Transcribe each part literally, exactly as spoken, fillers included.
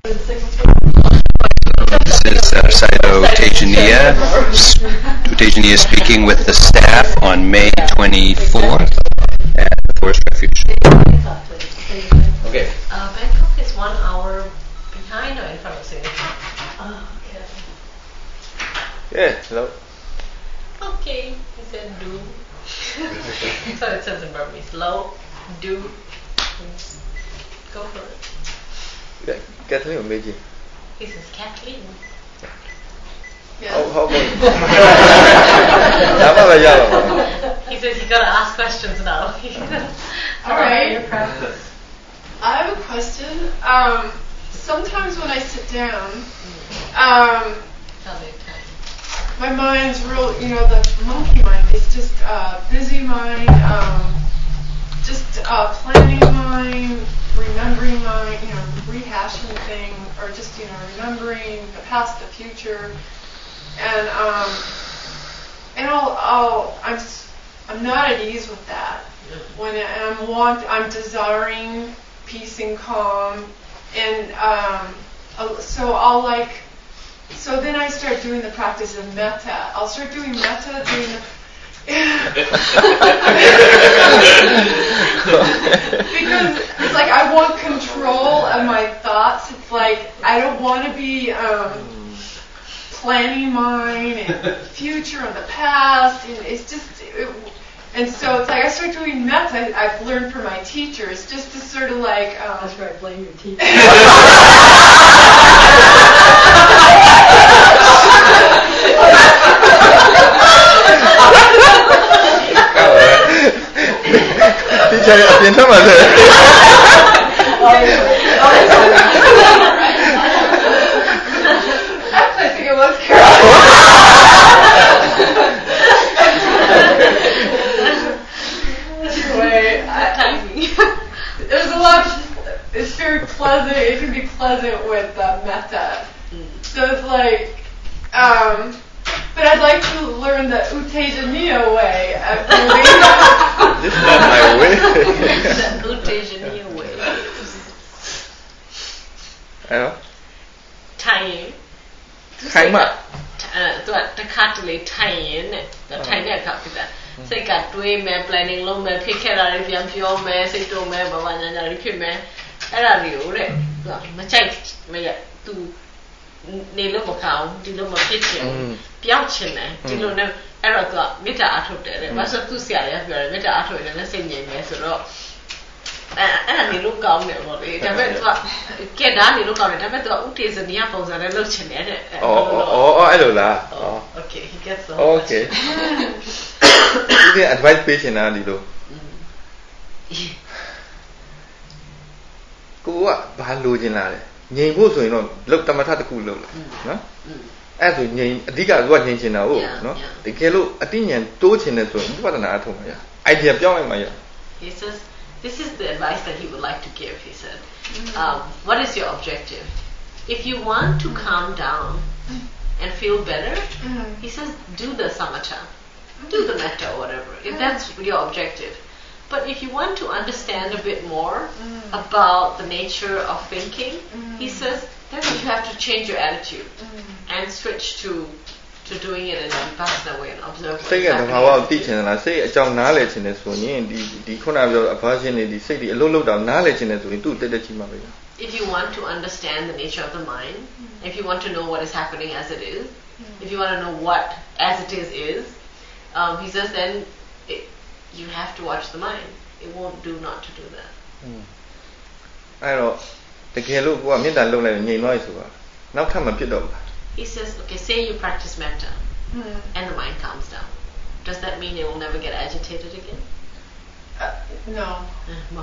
This is uh, Sayadaw Tejaniya, Tejaniya speaking with the staff on May twenty-fourth at the Forest Refuge. Okay. Uh, Bangkok is one hour behind or in front of Singapore. Oh, okay. Yeah, hello. Okay, he said do. So it says in Burmese. Low, do. Go for it. Yeah, Kathleen or Meiji? He says Kathleen. Yeah. How, how about He says you gotta ask questions now. All right. I have a question. Um, sometimes when I sit down, um, my mind's real, you know, the monkey mind is just uh, busy mind, um, just uh, planning mind, remembering mind, you know, rehashing things, or just, you know, remembering the past, the future, and um, and I'll, I'll, I'm, I'm not at ease with that. When I'm want, I'm desiring peace and calm, and um, so I'll like, so then I start doing the practice of metta. I'll start doing metta, doing the because it's like I want control of my thoughts. It's like I don't want to be um, planning mine and future and the past, and it's just. It, And so it's like I start doing metta. I've learned from my teachers just to sort of like. Um, That's right. Blame your teacher. Teacher, you know what? I think it was Carol. There's a lot. It's very pleasant. It can be pleasant with uh, metta. So it's like, um, but I'd like to learn the Utejaniya way of doing that. This is not my way. The Utejaniya way. I know. ထိုင်ရင်ထိုင်မှအဲသူကတစ်ခါတလေထိုင်ရင်တဲ့ထိုင်တဲ့အခါဖြစ်တာစိတ်ကတွေးမယ် planning လုပ်မယ်ဖြစ်ခဲ့တာတွေပြန်ပြောမယ်စိတ်တုံးမယ်ဘာမှညာညာတွေဖြစ်မယ်အဲ့ဒါတွေကိုတဲ့သူကမကြိုက်မရသူနေလို့မကောင်းဒီလိုမဖြစ်ချင်ပြောင်းချင်တယ်ဒီလိုနဲ့အဲ့တော့သူကမေတ္တာအထုတ်တယ်တဲ့ဘာလို့သူဆရာတွေကပြောတယ်မေတ္တာအထုတ်ရင်လည်းစိတ်ငြိမ်မယ်ဆိုတော့အဲ့အဲ့ဒါနေလို့ကောင်းတယ်ပေါ့လေဒါပေမဲ့သူကကဲဒါနေလို့ကောင်းတယ်ဒါပေမဲ့သူကဥတေဇနီယပုံစံနဲ့လုပ်ချင်တယ်တဲ့อ๋ออ๋อအဲ့လိုလားอ๋อ Okay he gets the Okay ဒီ advice ပေးချင်တာဒီလိုကိုကဘာလိုချင်လာလဲငြိမ်ဖို့ဆိုရင်တော့လုတ်တမထတစ်ခုလုတ်လိုက်နော်အဲ့ဆိုငြိမ်အဓိကကငြိမ်ချင်တာဟုတ်နော်တကယ်လို့အတိညာဉ်တိုးချင်တယ်ဆိုရင်ဝိပဿနာအထုံးမှာရ idea ပြောင်းလိုက်မှာရ He says this is the advice that he would like to give. He said, um, what is your objective? If you want to calm down and feel better, he says, do the samatha, do the metta or whatever, if that's your objective. But if you want to understand a bit more about the nature of thinking, he says, then you have to change your attitude and switch to to doing it in a vipassana way and observe what's happening. စိတ်ကဘာဝသိချင်လားစိတ်အကြောင်းနားလည်ချင်တယ်ဆိုရင်ဒီဒီခုနပြောအဘာရှင်းနေဒီစိတ်ဒီအလုံးလုံးတောင်နားလည်ချင်တယ်ဆိုရင်သူ့တက်တက်ကြီးမှာပဲ If you want to understand the nature of the mind, if you want to know what is happening as it is, if you want to know what as it is is, um, he says then it, you have to watch the mind. It won't do not to do that. အဲ့တော့တကယ်လို့ကိုကမေတ္တာလုပ်လိုက်ရင်ငြိမ်သွားပြီဆိုတာနောက်ထပ်မဖြစ်တော့ဘူး He says, okay, say you practice metta mm. and the mind calms down. Does that mean it will never get agitated again? Uh, no. No.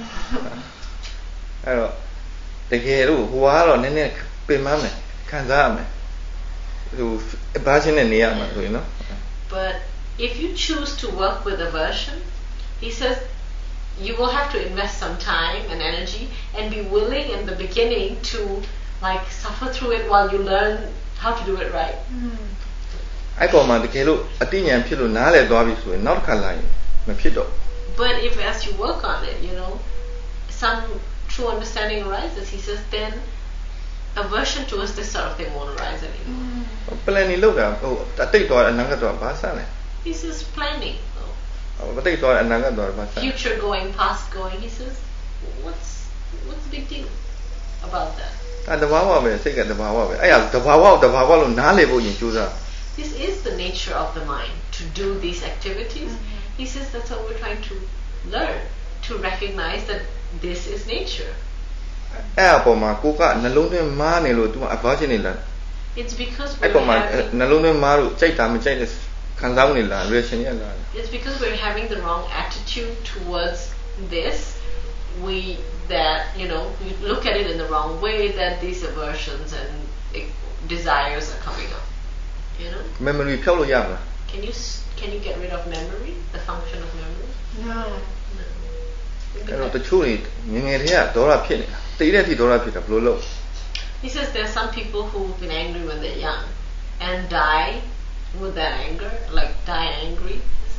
အဲ့တော့တကယ်လို့ဟိုကတော့နည်းနည်းပင်မမယ်ခံစားရမယ်ဟိုဘာရှင်းနေနေရမှာဆိုရင်နော် But if you choose to work with aversion, he says you will have to invest some time and energy and be willing in the beginning to like suffer through it while you learn how to do it right. အဲ့ပေါ်မှာတကယ်လို့အတိညာဉ်ဖြစ်လို့နားလည်သွားပြီဆိုရင်နောက်တစ်ခါလာရင်မဖြစ်တော့ But if as you work on it, you know, some true understanding arises, he says, then aversion towards this sort of thing won't arise anymore. Planning လုပ်တာဟိုအတိတ်တော့အနာဂတ်တော့ဘာစမ်းလဲ This is planning though. အတိတ်တော့အနာဂတ်တော့ဘာစမ်း Future going, past going. He says, what's what's the big deal about that? အဲတဘာဝပဲစိတ်ကတဘာဝပဲအဲ့ဒါတဘာဝတဘာဝလို့နားလည်ဖို့ရင်ကြိုးစား This is the nature of the mind to do these activities. Mm-hmm. He says that's what we're trying to learn, to recognize that this is nature. အဲ့အပေါ်မှာကိုကနှလုံးသွင်းမားနေလို့ तू အဘာချင်းနေလား It's because we're အဲ့ပေါ်မှာ having နှလုံးသွင်းမားလို့ကြိုက်တာမကြိုက်တဲ့ခံစားမှုနေလား reaction ရလား It's because we're having the wrong attitude towards this. We that you know we look at it in the wrong way, that these aversions and uh, desires are coming up. You know. memory ဖြောက်လို့ရမလား Can you can you get rid of memory? The function of memory? No. No. အဲ့တော့တချို့တွေငငယ်တည်းကဒေါသဖြစ်နေတာတိတ်တဲ့အထိဒေါသဖြစ်တာဘယ်လိုလုပ် He says there are some people who've been angry when they're young and die with that anger, like die angry.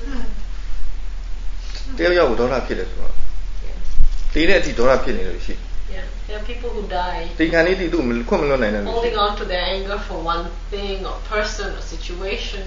တယောက်ယောက်ဒေါသဖြစ်တယ်ဆိုတော့ တိတ်တဲ့အထိဒေါသဖြစ်နေလို့ရှိ Yeah, there are people who die တိတ်ခံနေတိသူခွင့်မလွတ်နိုင်တယ်လို့ holding on to their anger for one thing or person or situation.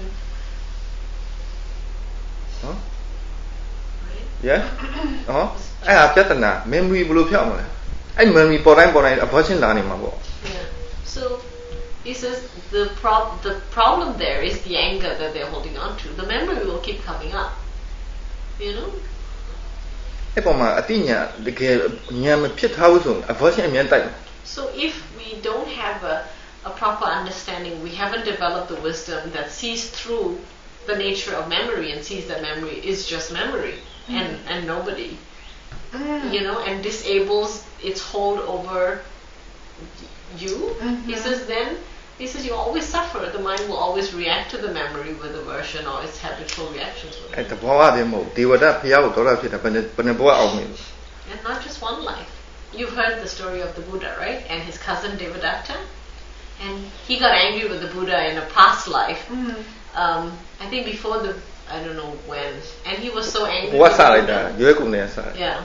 ဟမ် Right? yeah ဟောအဲ့ဒါပြဿနာ memory ဘယ်လိုဖြောက်မလဲအဲ့ memory ပေါ်တိုင်းပေါ်တိုင်းအဘောချင်းလာနေမှာပေါ့ Yeah. So he says the prob the problem there is the anger that they're holding on to. The memory will keep coming up. You know? အဲ့ပေါ်မှာအတိညာတကယ်ဉာဏ်မဖြစ်ထားဘူးဆိုအဘောချင်းအမြင်တိုက် So if we don't have a, a proper understanding, we haven't developed the wisdom that sees through the nature of memory and sees that memory is just memory mm. and, and nobody, mm. you know, and disables its hold over you. Mm-hmm. He says then, he says you always suffer. The mind will always react to the memory with aversion or its habitual reactions with it. အဲ့တဘောဝတယ်မဟုတ်ဒေဝဒဖျားကိုဒေါသဖြစ်တာဘယ်နဲ့ဘယ်နဲ့ဘဝအောင်နေလို့ And not just one life. You've heard the story of the Buddha, right? And his cousin Devadatta. And he got angry with the Buddha in a past life. Mm. Um, I think before the, I don't know when. And he was so angry. What's that like that? You're going to say. Yeah.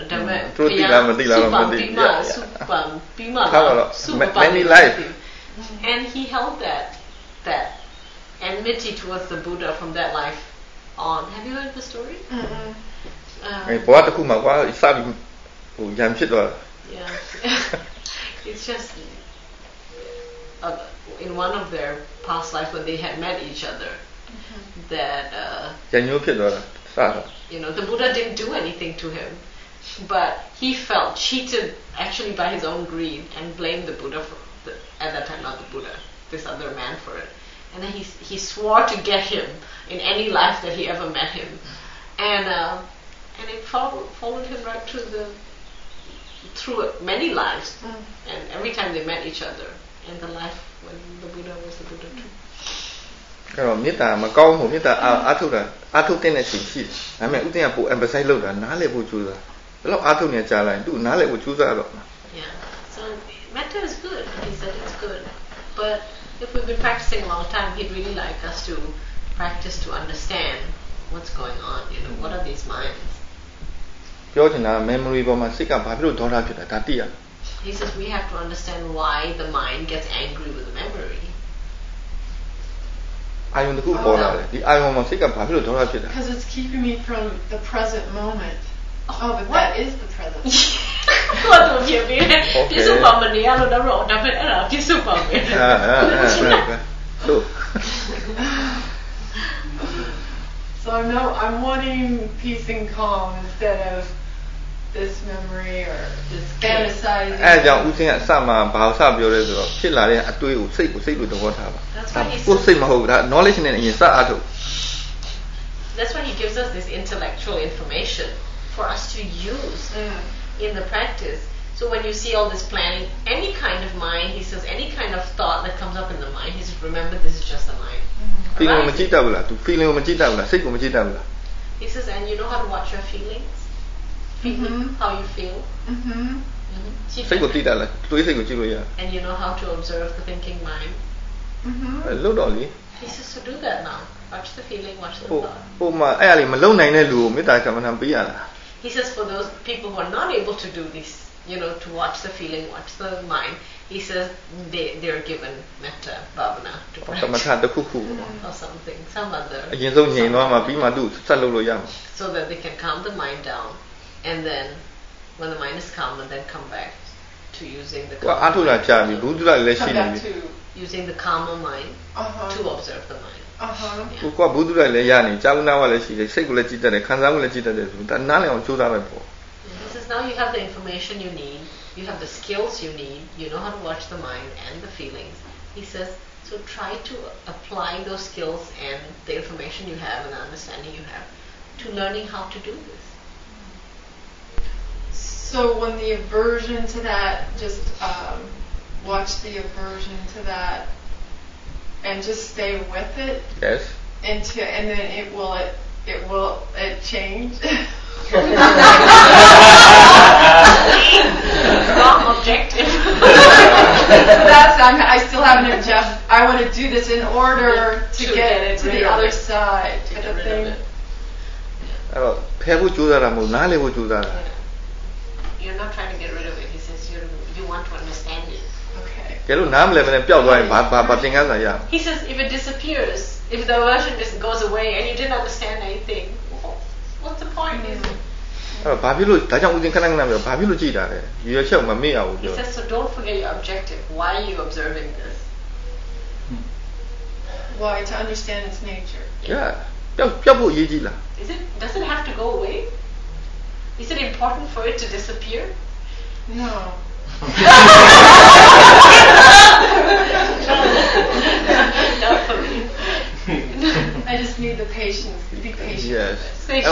Many life. And he held that, that enmity towards the Buddha from that life on. Have you heard the story? Mm-hmm. Um, yeah. It's just uh, in one of their past lives when they had met each other, mm-hmm. that uh, you know the Buddha didn't do anything to him, but he felt cheated actually by his own greed and blamed the Buddha for the, at that time not the Buddha, this other man for it. And then he he swore to get him in any life that he ever met him, and uh, and it followed followed him right through the through many lives, mm. and every time they met each other in the life when the Buddha was the Buddha too. အဲ့တော့မေတ္တာမကောင်းဘူးမေတ္တာအားထုတ်တာအားထုတ်တဲ့ချိန်ရှိတယ်ဒါပေမဲ့ဥဒိယပို emphasize လုပ်တာနားလည်ဖို့ကြိုးစားဘယ်တော့အားထုတ်နေကြလိုက်သူနားလည်ဖို့ကြိုးစားတော့ Yeah, so metta is good. He said it's good, but if we've been practicing a long time, he'd really like us to practice to understand what's going on. You know, what are these minds? ပြောချင်တာ memory ပေါ်မှာစိတ်ကဘာဖြစ်လို့ဒေါသဖြစ်တာဒါသိရ He says we have to understand why the mind gets angry with the memory. အာယုံတစ်ခုပေါ်လာတယ်ဒီအာယုံမှာစိတ်ကဘာဖြစ်လို့ဒေါသဖြစ်တာ Because it's keeping me from the present moment. Oh, but what? That is the present. ဘာလို့ဖြစ်ပြီးလဲပြစ်စုံပါမနေရလို့တော့ဒါပေမဲ့အဲ့ဒါပြစ်စုံပါမယ်အာအာအာဆို So I know I'm wanting peace and calm instead of this memory or this fantasizing. အဲ့ကြောင့်ဦးစင်းကအစမှဘာလို့စပြောလဲဆိုတော့ဖြစ်လာတဲ့အတွေးကိုစိတ်ကိုစိတ်လို့သဘောထားပါကိုစိတ်မဟုတ်ဘူးဒါ knowledge နဲ့အရင်စအားထုတ် That's why he gives us this intellectual information for us to use mm. in the practice. So when you see all this planning, any kind of mind, he says, any kind of thought that comes up in the mind, he says, remember this is just the mind. Feeling ကိုမကြည့်တတ်ဘူးလားသူ feeling ကိုမကြည့်တတ်ဘူးလားစိတ်ကိုမကြည့်တတ်ဘူးလား He says, and you know how to watch your feelings? Feeling mm-hmm. how you feel. Mm-hmm. Mm-hmm. စိတ်ကိုသိတတ်လားတွေးစိတ်ကိုကြည့်လို့ရ And you know how to observe the thinking mind. Mm-hmm. လို့တော့လေ He says to do that now. Watch the feeling, watch the thought. ဟိုမှာအဲ့အရာလေးမလုံနိုင်တဲ့လူကိုမေတ္တာကမ္မဋ္ဌာန်းပေးရတာ He says for those people who are not able to do these you know, to watch the feeling, watch the mind. He says they they're given metta bhavana to practice or something, some other. So that they can calm the mind down, and then when the mind is calm, and then come back to using the calm mind. Come back to using the calmer mind uh-huh. to observe the mind. Uh-huh. Yeah. He says now you have the information you need, you have the skills you need, you know how to watch the mind and the feelings. He says, so try to apply those skills and the information you have and the understanding you have to learning how to do this. So when the aversion to that, just um, watch the aversion to that and just stay with it. Yes. And to, and then it will it it will it change. Wrong objective. That's I'm, I still have an objective. I want to do this in order to, to get, get it to the other it. side. To get rid of it. You're not trying to get rid of it. He says you you want to understand it. Okay. He says if it disappears, if the aversion just goes away and you didn't understand anything, what's the point? Mm-hmm. He says, so don't forget your objective. Why are you observing this? Why? To understand its nature. Yeah. Is it? Does it have to go away? Is it important for it to disappear? No. Not for me. I just need the patience. Be patient. Yes. But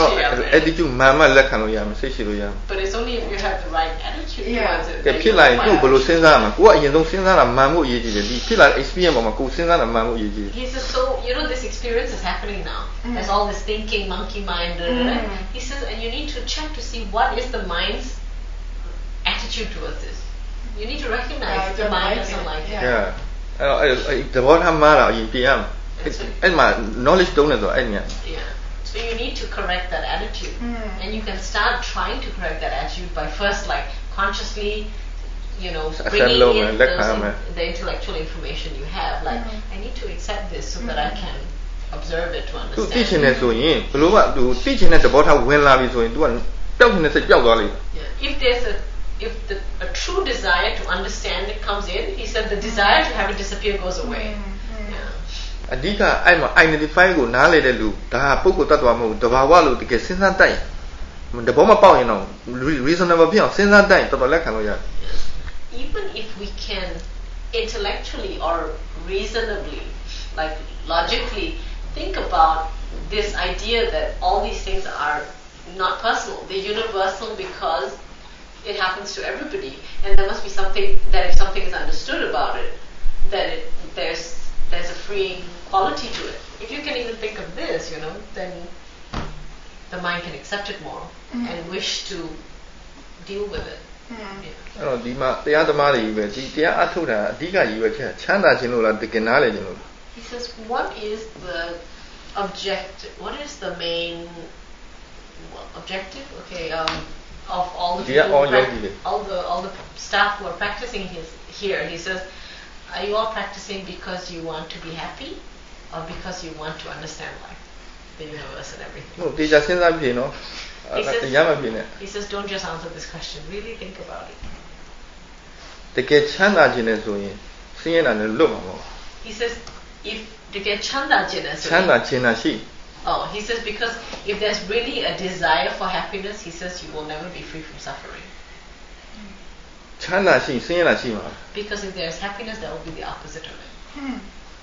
it's only if you have the right attitude yeah. towards it. He says, so you know this experience is happening now. Mm. There's all this thinking, monkey mind. Blah, blah, blah. Mm. He says, and you need to check to see what is the mind's attitude towards this. You need to recognize yeah, the mind like doesn't it. like yeah. it. Yeah. Knowledge don't know. Yeah. So you need to correct that attitude, mm. and you can start trying to correct that attitude by first, like consciously, you know, bringing in those, the intellectual information you have. Like, mm. I need to accept this so mm. that I can observe it to understand. Yeah. If there's a if the, a true desire to understand it comes in, he said the desire to have it disappear goes away. Mm. Yeah. အဓိကအဲ့မှာ identify ကိုနားလေတဲ့လူဒါပုဂ္ဂိုလ်တ attva မဟုတ်တဘာဝလို့တကယ်စဉ်းစားတိုက်တဘောမပေါက်ရင်တော့ reasonable ဖြစ်အောင်စဉ်းစားတိုက်တော်တော်လက်ခံလို့ရတယ် Even if we can intellectually or reasonably, like logically, think about this idea that all these things are not personal, they're universal because it happens to everybody, and there must be something that if something is understood about it, that it, there's there's a free quality to it. If you can even think of this, you know, then the mind can accept it more mm. and wish to deal with it. Mm. Yeah. အဲ့တော့ဒီမှာတရားသမားတွေပဲဒီတရားအထုတ်တာအဓိကရည်ရွယ်ချက်ချမ်းသာခြင်းလို့လားတကယ်နားလည်ခြင်းလို့ He says, what is the objective? What is the main objective? Okay, um, of all the people, all, pra- all the all the staff who are practicing his here. He says, are you all practicing because you want to be happy, or because you want to understand life, the universe, and everything? No, they just sense happy, no. He says, he says, don't just answer this question. Really think about it. He says, if to get chanda jina, oh, he says because if there's really a desire for happiness, he says you will never be free from suffering. Because if there's happiness, that will be the opposite of it. Hmm.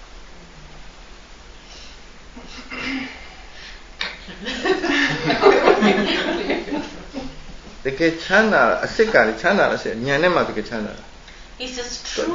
He says true.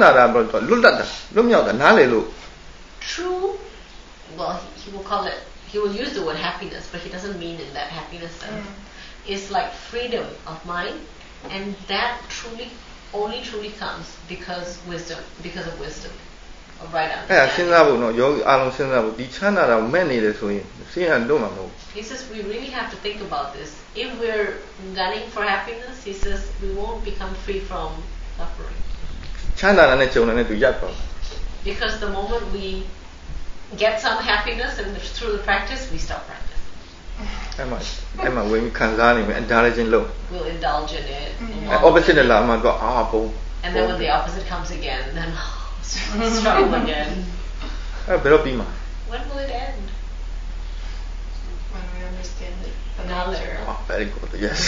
True. Well, he, he will call it. He will use the word happiness, but he doesn't mean in that happiness sense. Mm. It's like freedom of mind, and that truly, only truly comes because wisdom, because of wisdom. or right understanding. အဲ့ဒါစဉ်းစားဖို့နော်ယောဂီအားလုံးစဉ်းစားဖို့ဒီချမ်းသာတာကိုမဲ့နေတယ်ဆိုရင်စိတ်ကလွတ်မှာမဟုတ်ဘူး He says we really have to think about this. If we're gunning for happiness, he says we won't become free from suffering. ချမ်းသာတာနဲ့ကြုံတယ်နဲ့သူရပ်သွား Because the moment we get some happiness and through the practice, we stop practicing. အဲ့မှာအဲ့မှာဝင်ခံစားနေမယ် indulgence လုပ် We'll indulge in it. Mm-hmm. Opposite နဲ့လာမှတော့အာပုံ And then when the opposite comes again, then struggle again. အဲ့ဘယ်တော့ပြီးမှာ When will it end? When we understand it. Another. Oh, very good. Yes.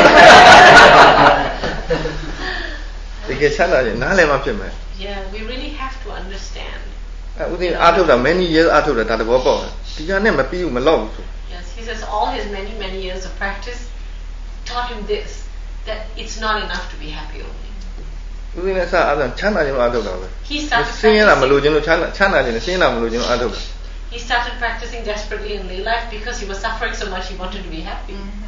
တကယ်ချမ်းသာရင်နားလည်မှဖြစ်မယ် Yeah, we really have to understand. အဲ့ဦးသိအားထုတ်တာ many years အားထုတ်တာဒါသဘောပေါက်တယ်ဒီကနေ့မပြီးဘူးမလောက်ဘူးဆို Yes, he says all his many many years of practice taught him this, that it's not enough to be happy only. ဦးသိနဲ့စအားထုတ်ချမ်းသာခြင်းလို့အားထုတ်တာပဲ He started ဆင်းရဲတာမလို့ခြင်းလို့ချမ်းသာချမ်းသာခြင်းနဲ့ဆင်းရဲတာမလို့ခြင်းလို့အားထုတ်တာ He started practicing desperately in lay life because he was suffering so much he wanted to be happy. Mm-hmm.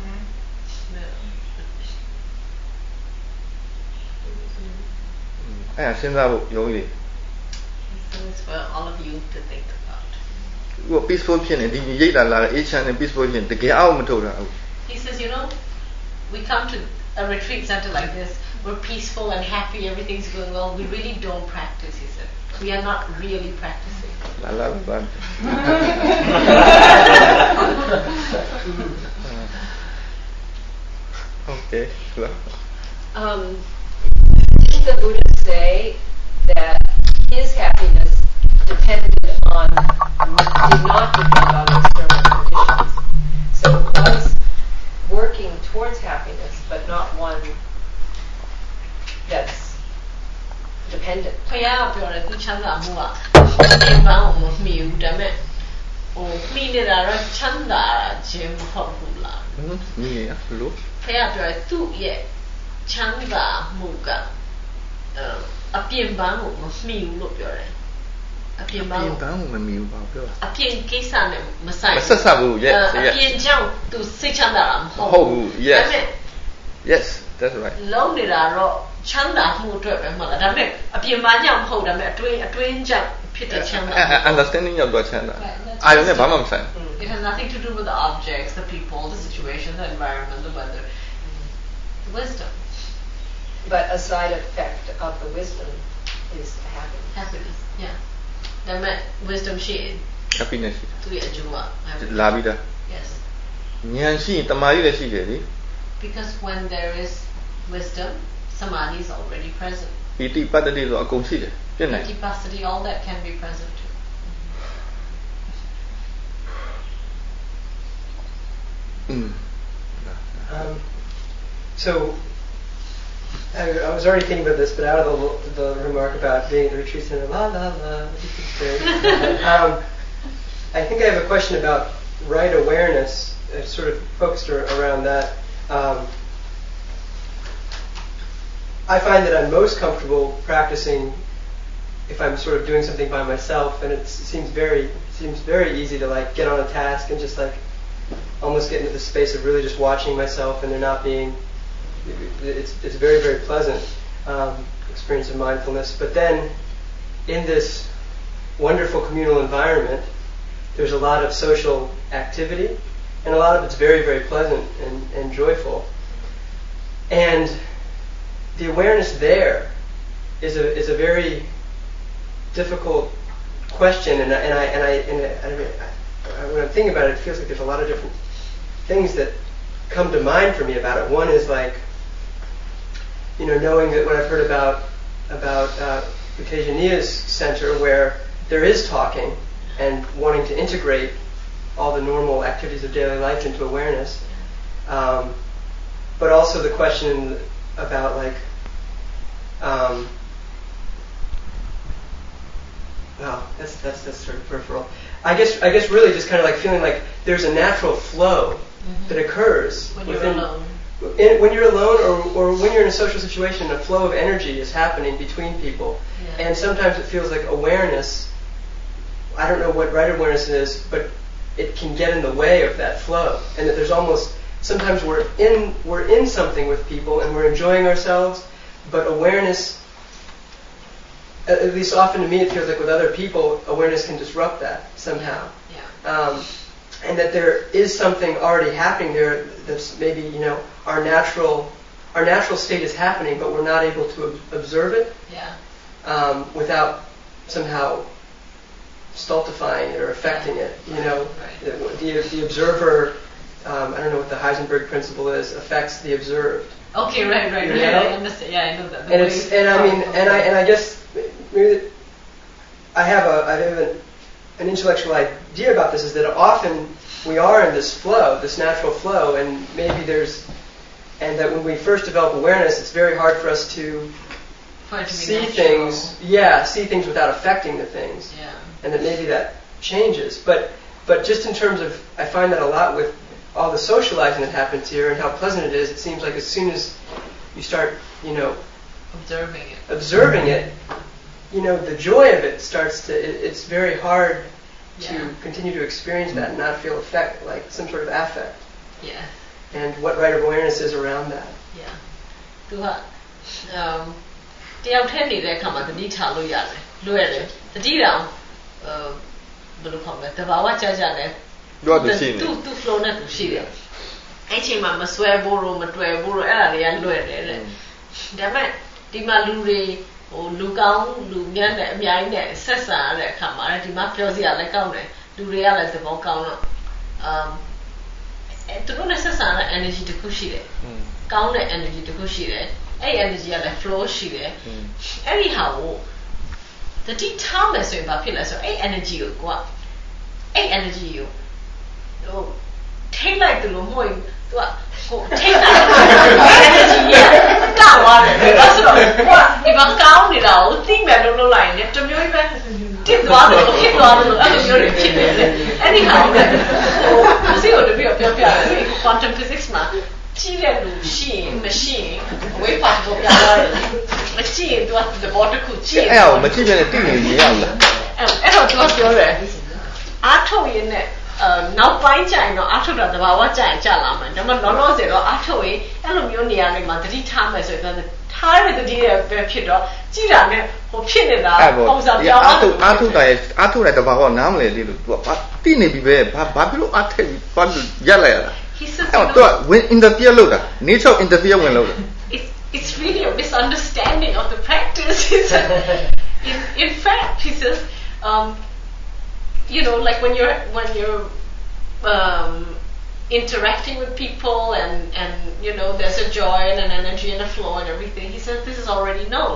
Yeah. အဲ့ဒါစဉ်းစားဖို့ယောဂီတွေ It's for all of you to think about. ဟို peaceful ဖြစ်နေဒီရိတ်တာလာတဲ့ A channel peaceful ဖြစ်တကယ်အောင်မထုတ်တာဘူး He says, you know, we come to a retreat center like this, we're peaceful and happy, everything's going well. We really don't practice, he said. We are not really practicing. La la la. Okay. Um, didn't the Buddha say that his happiness depended on, did not depend on external conditions? So it was working towards happiness, but not one that's dependent. ဖယားပြောတယ်သူချမ်းသာမှုကဒီမောင်းမမီဘူးဒါပေမဲ့ဟိုမိနေတာတော့ချမ်းသာခြင်းမဟုတ်ဘူးလားဟမ်မိရလို့ဖယားပြောတယ်သူ့ရဲ့ချမ်းသာမှုကအပြင်ပန်းကိုမမီဘူးလို့ပြောတယ်အပြင်ပန်းကိုအပြင်ပန်းကိုမမီဘူးပါပြောတာအပြင်ကိစ္စနဲ့မဆိုင်မဆက်ဆက်ဘူး yes အပြင်ကြောင့်သူစိတ်ချမ်းသာတာမဟုတ်ဟုတ်ဘူး yes ဒါပေမဲ့ yes that's right လုံးနေတာတော့ချမ်းသာမှုအတွက်ပဲမဟုတ်လားဒါပေမဲ့အပြင်ပန်းကြောင့်မဟုတ်ဒါပေမဲ့အတွင်းအတွင်းကြောင့်ဖြစ်တဲ့ချမ်းသာ understanding ရောက်တော့ချမ်းသာအာရုံနဲ့ဘာမှမဆိုင် It has nothing to do with the objects, the people, the situation, the environment, the weather. The wisdom. But a side effect of the wisdom is happiness. Happiness, yeah. That meant wisdom she happiness. To be a jua. La vida. Yes. ဉာဏ်ရှိတမာရီလည်းရှိတယ်လေ Because when there is wisdom, samadhi is already present. ပီတိပတ္တိဆိုအကုန်ရှိတယ်ပြည့်နေ Capacity, all that can be present too. Mm. Um, so I, I was already thinking about this, but out of the, the remark about being at the retreat center, la la la, um, I think I have a question about right awareness. I sort of focused around that. Um, I find that I'm most comfortable practicing if I'm sort of doing something by myself, and it seems very seems very easy to like get on a task and just like almost get into the space of really just watching myself and there not being. It's it's very very pleasant um, experience of mindfulness. But then in this wonderful communal environment, there's a lot of social activity, and a lot of it's very very pleasant and, and joyful. And the awareness there is a is a very difficult question, and I, and I and I, and I, I when I'm thinking about it, it feels like there's a lot of different things that come to mind for me about it. One is like, you know, knowing that what I've heard about about uh, Utejaniya's center, where there is talking and wanting to integrate all the normal activities of daily life into awareness, um, but also the question about like. Um, Well, that's that's that's sort of peripheral. I guess I guess really just kind of like feeling like there's a natural flow mm-hmm. that occurs when within, you're alone. In, when you're alone, or or when you're in a social situation, a flow of energy is happening between people, yeah. and sometimes it feels like awareness. I don't know what right awareness is, but it can get in the way of that flow, and that there's almost sometimes we're in we're in something with people and we're enjoying ourselves, but awareness. at least often to me it feels like with other people, awareness can disrupt that somehow. Yeah. Um, and that there is something already happening there that's maybe, you know, our natural our natural state is happening, but we're not able to ob- observe it Yeah. um, without somehow stultifying it or affecting it. You know, Right. the, the, the observer, um, I don't know what the Heisenberg principle is, affects the observed. Okay, right, right, You right. know? I understand. Yeah, I know that. The And way it's and I mean and I and I guess maybe I have a I have an, an intellectual idea about this is that often we are in this flow, this natural flow, and maybe there's and that when we first develop awareness, it's very hard for us to For it to be see natural. things, yeah, see things without affecting the things, Yeah. and that maybe that changes. But but just in terms of, I find that a lot with all the socializing that happens here and how pleasant it is. It seems like as soon as you start, you know, Observing it. observing it, you know, the joy of it starts to. It, it's very hard to Yeah. continue to experience that and not feel affect, like some sort of affect. Yeah. And what right of awareness is around that. Yeah. သူက um တယောက်ထဲနေတဲ့အခါမှာတတိထားလို့ရတယ်လွယ်တယ်တတိတောင်အဲဘယ်လိုခေါ်မလဲတဘာဝကြကြတယ်သူသူ flow နဲ့သူရှိတယ်အဲ့ချိန်မှာမဆွဲဖို့တော့မတွေ့ဘူးတော့အဲ့ဒါတွေကလွယ်တယ်တဲ့ဒါပေမဲ့ဒီမှာလူတွေဟိုလူကောင်းလူမြတ်တဲ့အများကြီးနဲ့ဆက်ဆံရတဲ့အခါမှာဒီမှာပြောစရာလည်းကောင်းတယ်လူတွေကလည်းသဘောကောင်းတော့ um သူတို့နဲ့ဆက်ဆံတဲ့ energy တခုရှိတယ်ကောင်းတဲ့ energy တခုရှိတယ်အဲ့ energy ကလည်း flow ရှိတယ်အဲ့ဒီဟာကိုတတိထားမယ်ဆိုရင်ဘာဖြစ်လဲဆိုတော့အဲ့ energy ကိုကိုကအဲ့ energy ကိုဟိုထိလိုက်တယ်လို့မဟုတ်ဘူးသူကဟိုထိလိုက် energy ကကောက်သွားတယ်ဒါဆိုတော့ကိုကဒီမှာကောင်းနေတာကိုသိမယ်လို့လုပ်လိုက်ရင်တမျိုးကြီးပဲတစ်သွားတယ်ဖြစ်သွားတယ်အဲ့လိုမျိုးတွေဖြစ်နေတယ်အဲ့ဒီဟာကိုဟိုစီကိုတပြည့်ပြောပြတယ် quantum physics မှာကြည့်တဲ့လူရှိရင်မရှိရင်ဝေးပါတော့ပြရတယ်မရှိရင်သူကသဘောတစ်ခုကြည့်ရင်အဲ့ဒါကိုမကြည့်ပြနဲ့သိနေရအောင်လားအဲ့တော့သူကပြောတယ်အားထုတ်ရင်းနဲ့အဲနောက်ပိုင်းကျရင်တော့အားထုတ်တာတဘာဝကျရင်ကျလာမယ်ဒါမှမဟုတ်လောလောဆယ်တော့အားထုတ်ရင်အဲ့လိုမျိုးနေရာတွေမှာတတိထားမယ်ဆိုရင်ထားရတဲ့တတိရပဲဖြစ်တော့ကြည့်တာနဲ့ဟိုဖြစ်နေတာပုံစံပြောင်းအားထုတ်အားထုတ်တာရဲ့အားထုတ်တဲ့တဘာဝနားမလည်သေးလို့သူကဘာသိနေပြီပဲဘာဘာဖြစ်လို့အားထက်ပြီးဘာလို့ရက်လိုက်ရတာအဲ့တော့ when interfere လုပ်တာ nature interfere ဝင်လုပ်တာ it's it's really a misunderstanding of the practice in in fact he says um you know like when you're when you're um interacting with people and and you know there's a joy and an energy and a flow and everything he says this is already known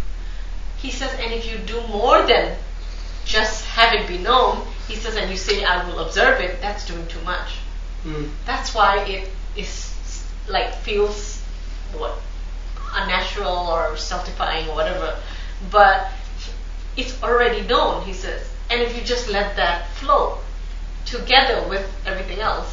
he says and if you do more than just have it be known he says and you say I will observe it that's doing too much mm. that's why it is like feels what unnatural or self-defying or whatever but it's already known he says and if you just let that flow together with everything else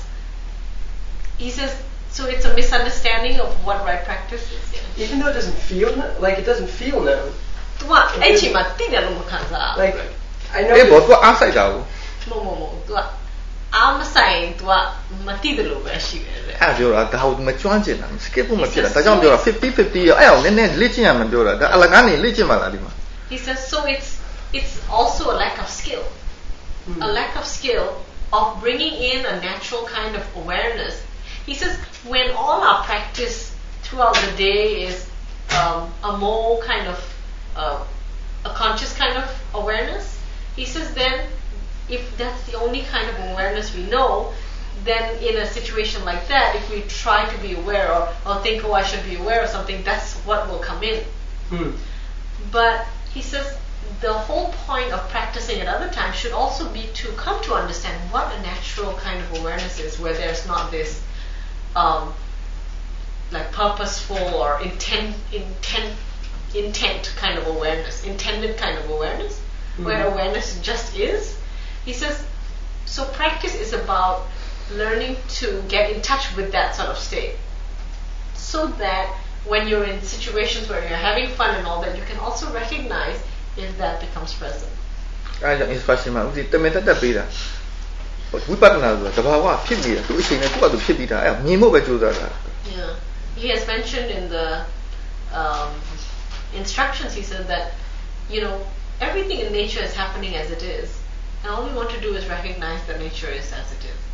he says so it's a misunderstanding of what right practice is yeah. Even though it doesn't feel like it doesn't feel known whatအဲ့ချိန်မှာသိတယ်လို့မခံစား like I know အဲ့ဘောသူအားဆိုင်တာကိုမမမသူကအားမဆိုင်သူကမသိတယ်လို့ပဲရှိတယ်လေအဲ့ပြောတာဒါဟိုမကျွမ်းကျင်တာ skip ဖို့မဖြစ်တာဒါကြောင့်ပြောတာfifty fiftyရောအဲ့အောင်နည်းနည်းလေ့ကျင့်ရမှပြောတာဒါအလကားနေလေ့ကျင့်ပါလားဒီမှာ he says so it's it's also a lack of skill mm. a lack of skill of bringing in a natural kind of awareness he says when all our practice throughout the day is um, a more kind of uh, a conscious kind of awareness he says then if that's the only kind of awareness we know then in a situation like that if we try to be aware or, or think oh I should be aware of something that's what will come in mm. but he says the whole point of practicing at other times should also be to come to understand what a natural kind of awareness is where there's not this um, like purposeful or intent intent intent kind of awareness intended kind of awareness mm. where awareness just is he says so practice is about learning to get in touch with that sort of state so that when you're in situations where you're having fun and all that you can also recognize if that becomes present အဲ့ဒါ inspiration မှာဥပဒေတမင်တက်တက်ပေးတာဝိပဿနာဆိုတာတဘာဝဖြစ်နေတာသူ့အချိန်နဲ့သူ့အတူဖြစ်ပြီးတာအဲ့မြင်ဖို့ပဲကြိုးစားတာ yeah he has mentioned in the um, instructions he said that you know, everything in nature is happening as it is, and all we want to do is recognize that nature is as it is.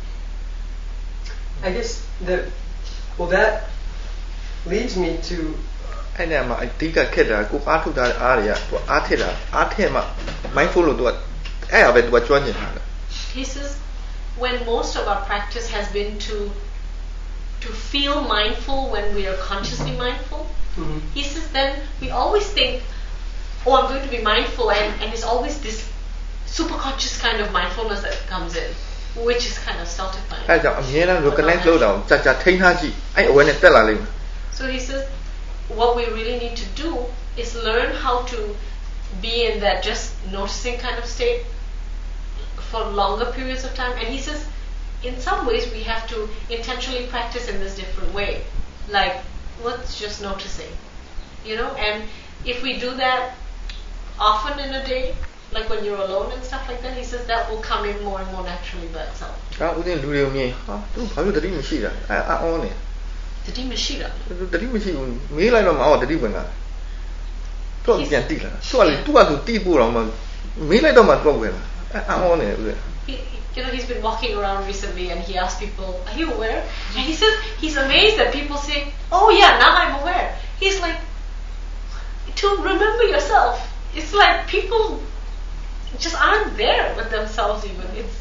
I guess that, well, that leads me to. အဲ့ဒါမှအဓိကခက်တာကိုအားထုတ်တာအားတွေကသူအားထက်တာအားထက်မှ mindful လို့သူကအဲ့ဒါပဲသူကကျွမ်းကျင်တာလေ He says when most of our practice has been to to feel mindful when we are consciously mindful, mm-hmm. he says then we always think, oh, I'm going to be mindful, and, and it's always this super conscious kind of mindfulness that comes in, which is kind of stultifying. အဲ့ကြောင့်အမြဲတမ်း recognize လုပ်တာကြာကြာထိန်းထားကြည့်အဲ့ awareness တက်လာလိမ့်မယ် So he says what we really need to do is learn how to be in that just noticing kind of state for longer periods of time. And he says in some ways we have to intentionally practice in this different way, like what's just noticing, you know. And if we do that often in a day, like when you're alone and stuff like that, he says that will come in more and more naturally by itself. ဟာဦးတင်လူတွေကိုမြင်ဟာသူဘာလို့တတိမရှိတာအဲအောင်းနေတတိမရှိတာတတိမရှိဘူးမေးလိုက်တော့မအောင်တတိဝင်လာသူကပြန်တိလာသူကလေသူကသူတိဖို့တော့မမေးလိုက်တော့မှတော့ဝင်လာအဲအောင်းနေဦး You know, he's been walking around recently and he asked people, are you aware? And he says he's amazed that people say, oh yeah, now I'm aware. He's like, to remember yourself, it's like people just aren't there with themselves even. It's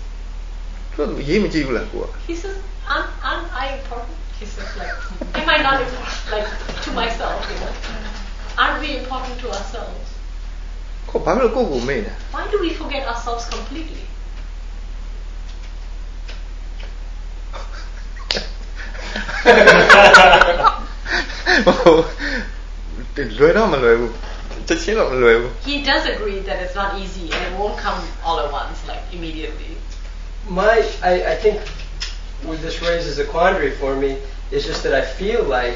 He says, aren't, aren't I important? He says, like, am I not important, like, to myself, you know? Aren't we important to ourselves? Why do we forget ourselves completely? He does agree that it's not easy and it won't come all at once, like immediately. My, I, I think what this raises a quandary for me is just that I feel like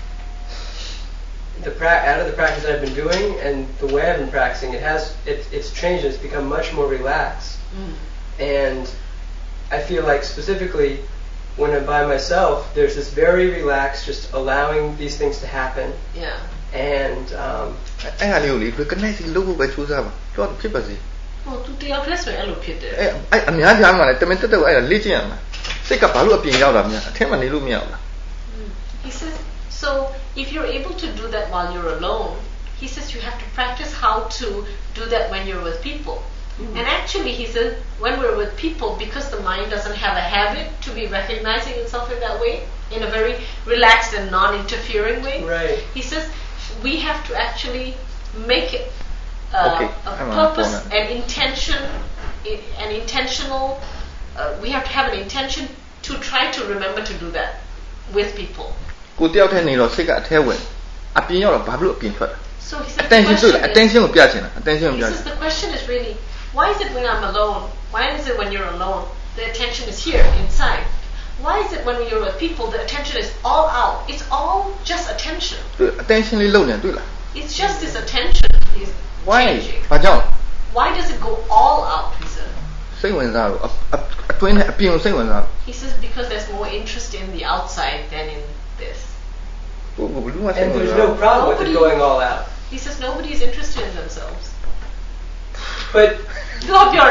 the pra- out of the practice I've been doing and the way I've been practicing, it has it, it's changed. It's become much more relaxed, mm. and I feel like specifically when I'm by myself, there's this very relaxed, just allowing these things to happen. Yeah. And um, I had you recognize the logo by choosing. What people see? Oh, to the office where I look at it. I, I'm not young. I'm not the way I live. Say, "Kapalu appearing out of me. Tell me, look me out." He says, so if you're able to do that while you're alone, he says you have to practice how to do that when you're with people. Mm-hmm. And actually, he says, when we're with people, because the mind doesn't have a habit to be recognizing itself in that way, in a very relaxed and non-interfering way, right. he says we have to actually make it uh, okay. a purpose, an intention, an intentional, uh, we have to have an intention to try to remember to do that with people. So he says, attention, attention, attention. He says the question is really, why is it when I'm alone? Why is it when you're alone, the attention is here, inside? Why is it when you're with people, the attention is all out? It's all just attention. Attention It's just this attention is why? changing. Why does it go all out, he said? He says because there's more interest in the outside than in this. And there's no problem Nobody, with it going all out. He says nobody is interested in themselves. But no, you're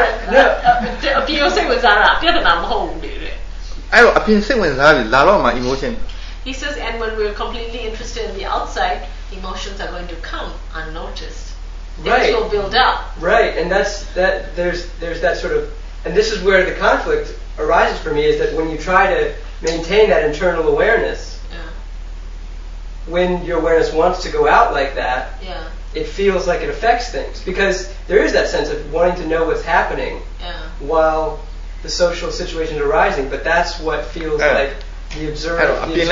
He says, and when we're completely interested in the outside, emotions are going to come unnoticed. Things right. will build up. Right, and that's that. There's there's that sort of, and this is where the conflict arises for me, is that when you try to maintain that internal awareness, yeah. when your awareness wants to go out like that, yeah. it feels like it affects things, because there is that sense of wanting to know what's happening yeah. while the social situation is arising, but that's what feels uh, like the observer.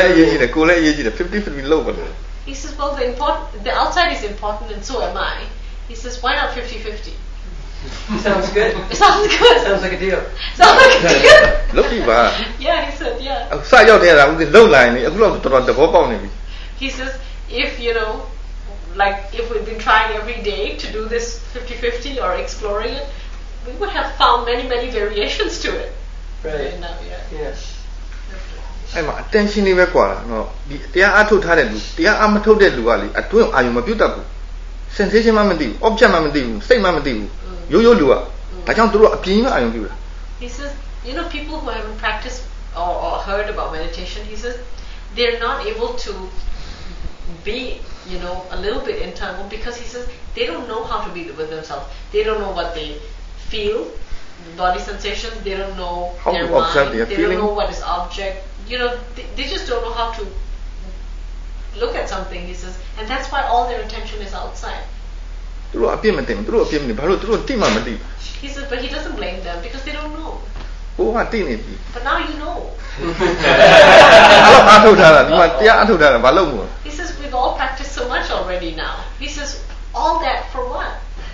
He says, well, the important, the outside is important, and so am I. He says, why not fifty-fifty? Sounds good. It sounds good. Sounds like a deal. Sounds like a deal. Yeah, he said, yeah. He says, if, you know, like if we've been trying every day to do this fifty-fifty or exploring it, we would have found many, many variations to it. Right. Now, yeah. Yes. I'm attention never quite. No, the Atu Tadu, the Amato de Luali, at twelve, I am a beautiful. sensation မှမသိဘူး object မှမသိဘူးစိတ်မှမသိဘူးရိုးရိုးလူကဒါကြောင့်သူတို့အပြင်ကအာရုံပြုတာ He says, you know, people who haven't practiced or, or heard about meditation, he says they're not able to be, you know, a little bit internal because he says they don't know how to be with themselves. They don't know what they feel, body sensations. They don't know how their to observe mind. their They feeling. don't know what is object. You know, they, they just don't know how to look at something. He says, and that's why all their attention is outside. သူတို့အပြစ်မသိဘူးသူတို့အပြစ်မသိဘာလို့သူတို့တိမှမသိဘူး He says, but he doesn't blame them because they don't know. ဘိုးကတိနေပြီ But now you know. အဲ့တော့အားထုတ်ထားတာဒီမှာတရားအားထုတ်ထားတာဘာလို့မလဲ He says, we've all practiced so much already now. He says, all that for what?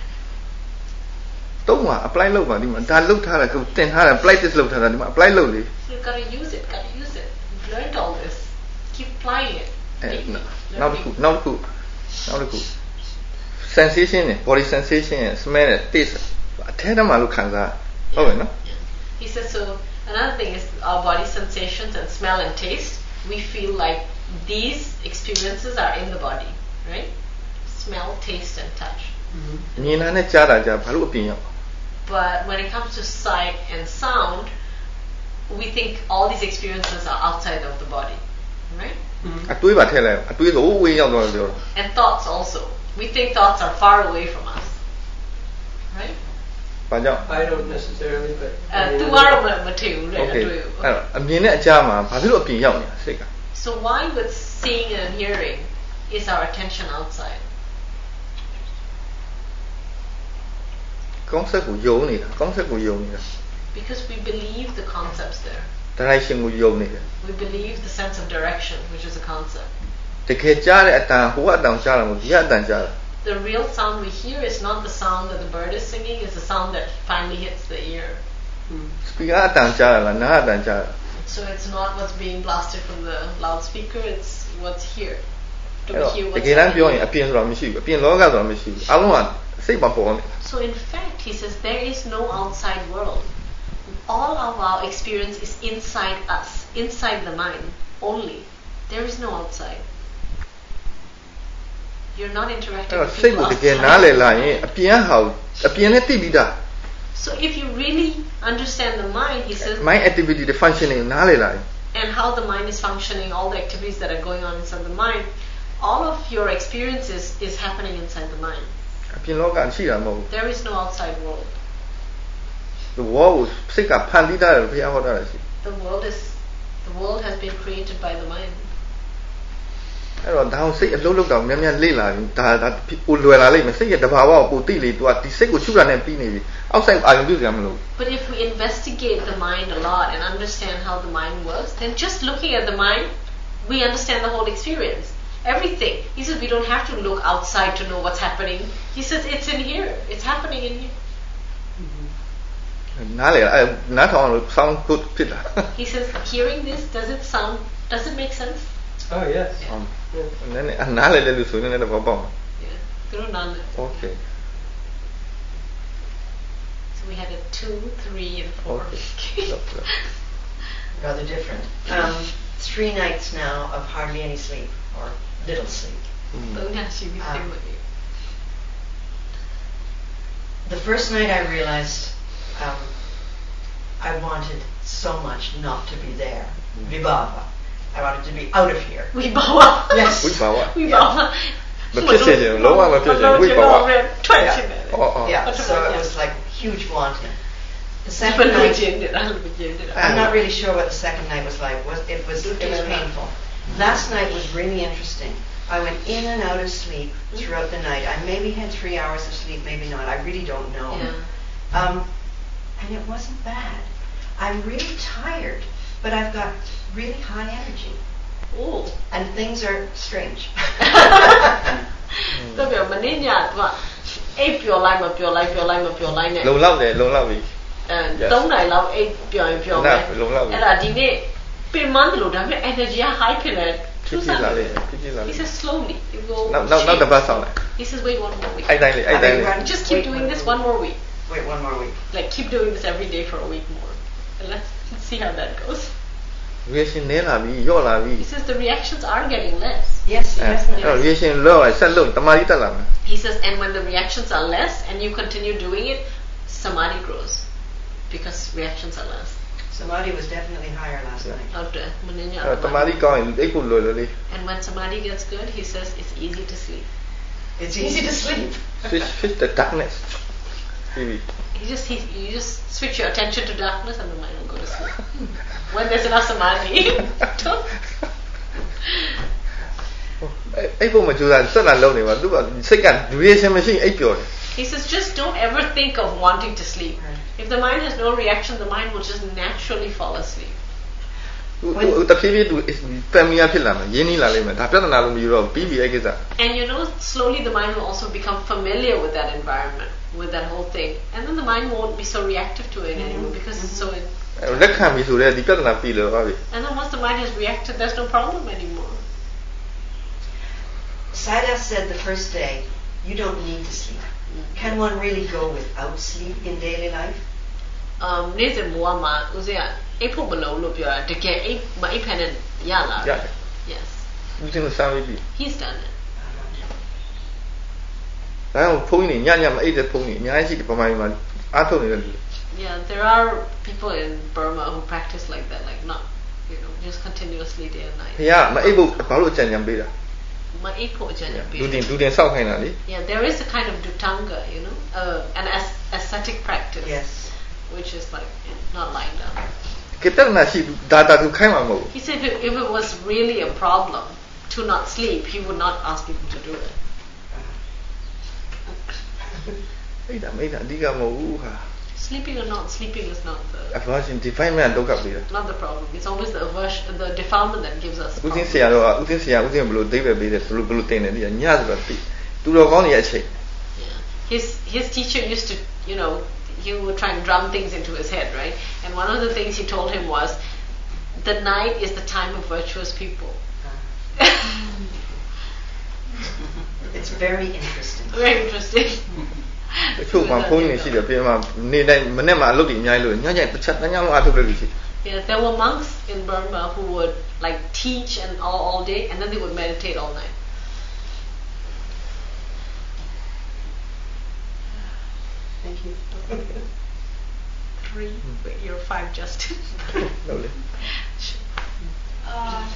တုံးမှာ apply လုပ်ပါဒီမှာဒါလုပ်ထားတာကိုတင်ထားတာ practice လုပ်ထားတာဒီမှာ apply လုပ်လေ So you've got to use it, got to use it. You've learned all this. Keep applying it. အဲနောက်တစ်ခုနောက်တစ်ခုနောက်တစ်ခု sensation နဲ့ body sensation နဲ့ smell နဲ့ taste အထဲထဲမှာလို့ခံစားဟုတ်ပြီနော် He says, so another thing is our body sensations and smell and taste. We feel like these experiences are in the body, right? Smell, taste, and touch. မြင်တာနဲ့ကြားတာကြာဘာလို့အပြင်ရောက် But when it comes to sight and sound, we think all these experiences are outside of the body, right? အတွေးပါထည့်လိုက်အတွေးဆိုဝေးရောက်တော့ပြော And thoughts also. We think thoughts are far away from us, right? ဘာကြောင့် I don't necessarily, but. Uh, tu are material, Okay. right? အဲ့တော့အမြင်နဲ့အကြားမှာဘာဖြစ်လို့အပြင်ရောက်နေတာစိတ်က So why with seeing and hearing is our attention outside? concept ကိုယုံနေတာ concept ကိုယုံနေတာ Because we believe the concepts there. direction ကိုယုံနေတယ် We believe the sense of direction, which is a concept. တကယ်ကြားတဲ့အတန်ဟိုကအတန်ကြားတာမဟုတ်ဒီကအတန်ကြားတာ The real sound we hear is not the sound that the bird is singing, it's the sound that finally hits the ear. speaker အတန်ကြားတာလားနားအတန်ကြားတာ So it's not what's being blasted from the loudspeaker, it's what's here. Do အဲ့ we တော့ hear တ what's ကယ်တမ်းပြောရင် happening? အပြင်ဆိုတာမရှိဘူးအပြင်လောကဆိုတာမရှိဘူးအလုံးကစိတ်မှာပေါ်နေ So in fact, he says there is no outside world. All of our experience is inside us, inside the mind only. There is no outside. You're not interacting အဲ့တော့ with စိတ် people ကိုတကယ်နားလည်လာရင်အပြင်ဟာအပြင်နဲ့သိပြီးသား So if you really understand the mind, he says, mind activity တွေ functioning နားလည်လာရင် and how the mind is functioning, all the activities that are going on inside the mind, all of your experiences is happening inside the mind. အပြင်လောကရှိတာမဟုတ်ဘူး There is no outside world. the world ကိုစိတ်ကဖန်တီးတာလို့ဘုရားဟောတာရှိ The world is the world has been created by the mind. အဲ့တော့ဒါအောင်စိတ်အလုံးလုံးတောင်များများလေ့လာရင်ဒါဒါပိုလွယ်လာလိမ့်မယ်စိတ်ရဲ့တဘာဝကိုပိုသိလေ तू ကဒီစိတ်ကိုချုပ်တာနဲ့ပြီးနေပြီ outside အာရုံပြုစရာမလို But if we investigate the mind a lot and understand how the mind works, then just looking at the mind, we understand the whole experience. Everything. He says we don't have to look outside to know what's happening. He says it's in here. It's happening in here. နားလေအဲ့နားထောင်လို့ sound good ဖြစ်တာ He says hearing this, does it sound, does it make sense? Oh, yes. နည်းနည်းအနားလေလေလို့ဆိုနေတယ်ဘာပေါ့ Yeah. Through none. okay So we had a two, three, and four. okay Rather different. Um, three nights now of hardly any sleep or little sleep. Don't have to be Ah. same with you. The first night I realized um, I wanted so much not to be there. Vibhava. I wanted to be out of here. We bow up. Yes. ဝိပါဝ We bow up. မဖြစ်စေချင်လုံးဝမဖြစ်ချင်ဝိပါဝ twenty minutes. အော်အော် Yeah. So it was like huge wanting. The second night, I'm not really sure what the second night was like. Was it was it was painful. Last night was really interesting. I went in and out of sleep throughout the night. I maybe had three hours of sleep, maybe not. I really don't know. Yeah. Um, and it wasn't bad. I'm really tired, but I've got really high energy. Oh. And things are strange. တော့ပြောမင်းညာကအိပ်ပျော်လိုက်မပျော်လိုက်ပျော်လိုက်မပျော်လိုက်နဲ့လုံလောက်တယ်လုံလောက်ပြီအဲသုံးနိုင်လောက်အိပ်ပျော်ရင်ပျော်မယ်အဲ့ဒါဒီနေ့ပင်မန်းတယ်လို့ဒါပေမဲ့ energy high ဖြစ်နေဖြစ်ဖြစ်လာလေဖြစ်ဖြစ်လာလေ He says slowly it will နောက်နောက်နောက်တစ်ပတ်ဆောင်လိုက် He says wait one more week အဲ့တိုင်းလေအဲ့တိုင်းလေ just keep doing this one more week Wait one more week. like keep doing this every day for a week more and let's, let's see how that goes reaction နည်းလာပြီညော့လာပြီ He says the reactions are getting less. Yes, definitely. အဲ့ reaction လောက်အောင်ဆက်လုပ်တမာတိတက်လာမယ် He says, and when the reactions are less and you continue doing it, samadhi grows because reactions are less. Samadhi was definitely higher last night. ဟုတ်တယ်မနေ့ညအဲ့တမာတိကောင်းရင်အိပ်ဖို့လွယ်လွယ်လေး And when samadhi gets good, he says it's easy to sleep. It's easy to sleep. switch switch the darkness maybe You just he, you just switch your attention to darkness and the mind will go to sleep. When there's enough samadhi. အိပ်ဖို့မကြိုးစားစက်လာလုံးနေပါသူကစိတ်က reaction မရှိအိပ်ပျော်တယ် He says just don't ever think of wanting to sleep. If the mind has no reaction, the mind will just naturally fall asleep. သူတဖြည်းဖြည်းသူ familiar ဖြစ်လာမယ်ရင်းနှီးလာလိမ့်မယ်ဒါပြဿနာလို့မယူတော့ပြီးပြီအဲ့ကိစ္စ And you know, slowly the mind will also become familiar with that environment, with that whole thing. And then the mind won't be so reactive to it anymore because it's so... In- လက်ခံပြီဆိုတော့ဒီပြဿနာပြီးလို့ပါပြီ and then once the mind has reacted, there's no problem anymore. Sada said the first day, you don't need to sleep. Can one really go without sleep in daily life? Um, နေ့စဉ်ဘဝမှာဦးဇင်းကအိပ်ဖို့မလုံလို့ပြောတာတကယ်အိပ်မအိပ်ဖက်နဲ့ရလာတယ် Yes. ဦးတင်စားပြီ He's done it. ဒါကြောင့်ဖုန်းကြီးညညမအိပ်တဲ့ဖုန်းကြီးအများကြီးရှိတယ်ပမာဏမှာအားထုတ်နေတဲ့လူ Yeah, there are people in Burma who practice like that, like not, you know, just continuously day and night. ဘုရားမအိပ်ဖို့ဘာလို့အကြံဉာဏ်ပေးတာ Maအိပ်ဖို့အကြံဉာဏ်ပေးလူတင်လူတင်စောက်ခိုင်းတာလေ Yeah, there is a kind of Dutanga, you know, uh, an as- ascetic practice. Yes. Which is like not lying down. ကပြဿနာရှိဒါတာသူခိုင်းမှာမဟုတ် He said if it, if it was really a problem to not sleep, he would not ask people to do it. အိပ်တာမိတ်တာအဓိကမဟုတ်ဘူးဟာ Sleeping or not sleeping is not the aversion defilement ဒုက္ခပေးတာ not the problem. It's always the aversion, the defilement that gives us. ဦးသိန်းဆရာတော့ဦးသိန်းဆရာဦးသိန်းဘယ်လိုဒိဗ္ဗေပေးတယ်ဘယ်လိုဘယ်လိုတင်တယ်ဒီညဆိုတာသိသူတော်ကောင်းနေရဲ့အချိန် Yeah. His his teacher used to, you know, he would try and drum things into his head, right? And one of the things he told him was, the night is the time of virtuous people. It's very interesting. Very interesting. တချို့မှာဖုန်းကြီးရှိတယ်ပြင်မှာနေတိုင်းမနေ့မှအလုပ်တွေအများကြီးလို့ညညတစ်ချက်ညညလုံးအားထုတ်လို့ရှိတယ် Yeah, there were monks in Burma who would like teach and all, all day, and then they would meditate all night. Thank you. Three, but you're five just. Lovely. Uh,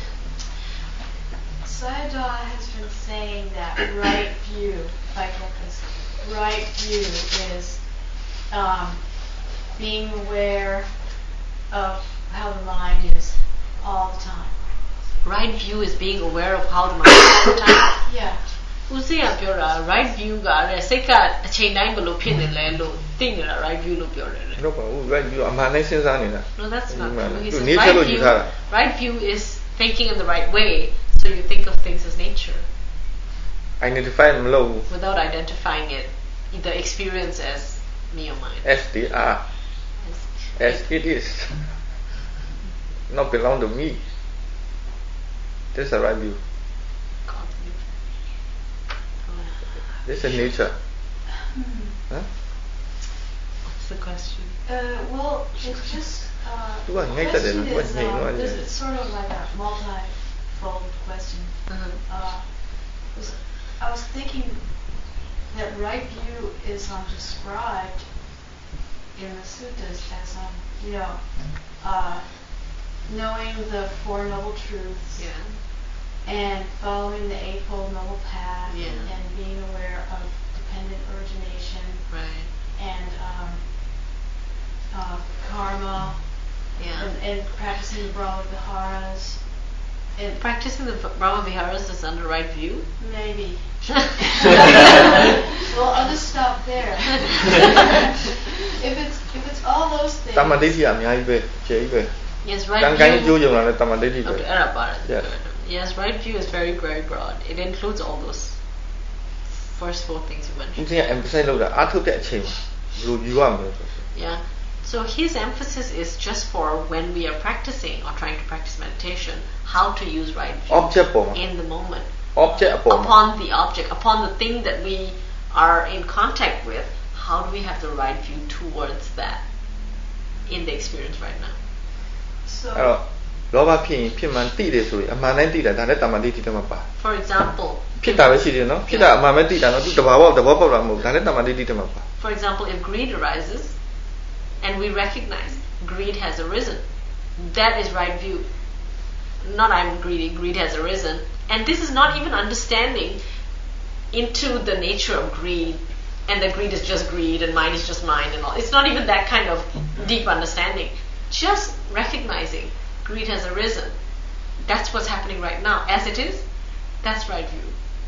Sayadaw has been saying that right view, if I get this, right view is um, being aware of how the mind is all the time. Right view is being aware of how the mind is all the time. Yeah. ဦးစိရပြောတာ right view ကလည်းစိတ်ကအချိန်တိုင်းဘယ်လိုဖြစ်နေလဲလို့သိနေတာ right view လို့ပြောတယ်လေတော့ပါဘူး right view အမှန်တိုင်းစဉ်းစားနေတာ No, that's not true. He သူ says နေချက် right လို့ယူ view, ထားတာ right view is thinking in the right way, so you think of things as nature identify မလုပ်ဘူး without identifying it, either experience as me or mine. as they are as it is not belong to me that's the right view this is nature huh? What's the question? Uh, well, it's just uh, Tu the ăn ngay tại question đây, nó is, quên ngay um, nó this, vậy. it's sort of like a multi-fold question. Uh-huh. Uh, was, I was thinking that right view is um, described in the suttas as um, you know, uh, knowing the Four Noble Truths. Yeah. And following the Eightfold Noble Path, Yeah. and being aware of dependent origination, Right. and um, uh, karma, Yeah. and, and practicing the Brahma Viharas. And Practicing the Brahma Viharas is under right view? maybe. Well, I'll just stop there. if it's if it's all those things. တမ္မာဒိဋ္ဌိအများကြီးပဲကျေကြီးပဲ Yes, right ကံကိုင်းကြိုး view. ကြုံလာတဲ့တမ္မာဒိဋ္ဌိပဲ Okay, Arabara. Yes. Yes, right view is very, very broad. It includes all those first four things you ဦး mentioned. ဇင်းက emphasize လုပ်တာအားထုတ်တဲ့အချိန်မှာဘယ်လိုယူရမလဲဆို Yeah. So his emphasis is just for when we are practicing or trying to practice meditation, how to use right view object ပေါ်မှာ in the moment. object အပေါ်မှာ Upon the object, upon the thing that we are in contact with, how do we have the right view towards that in the experience right now? So အဲ့တော့လောဘဖြစ်ရင်ဖြစ်မှန်သိတယ်ဆိုရင်အမှန်တိုင်းသိတာဒါလည်းတမ္မာဒိဋ္ဌိထဲမှာပါ For example ဖြစ်တာပဲရှိတယ်နော်ဖြစ်တာအမှန်ပဲသိတာနော်သူတဘာဝသဘောပေါက်တာမဟုတ်ဒါလည်းတမ္မာဒိဋ္ဌိထဲမှာပါ For example, if greed arises and we recognize greed has arisen, that is right view. Not I'm greedy, greed has arisen. And this is not even understanding into the nature of greed, and that greed is just greed and mine is just mine and all. It's not even that kind of deep understanding. Just recognizing greed has arisen. That's what's happening right now. As it is, that's right view.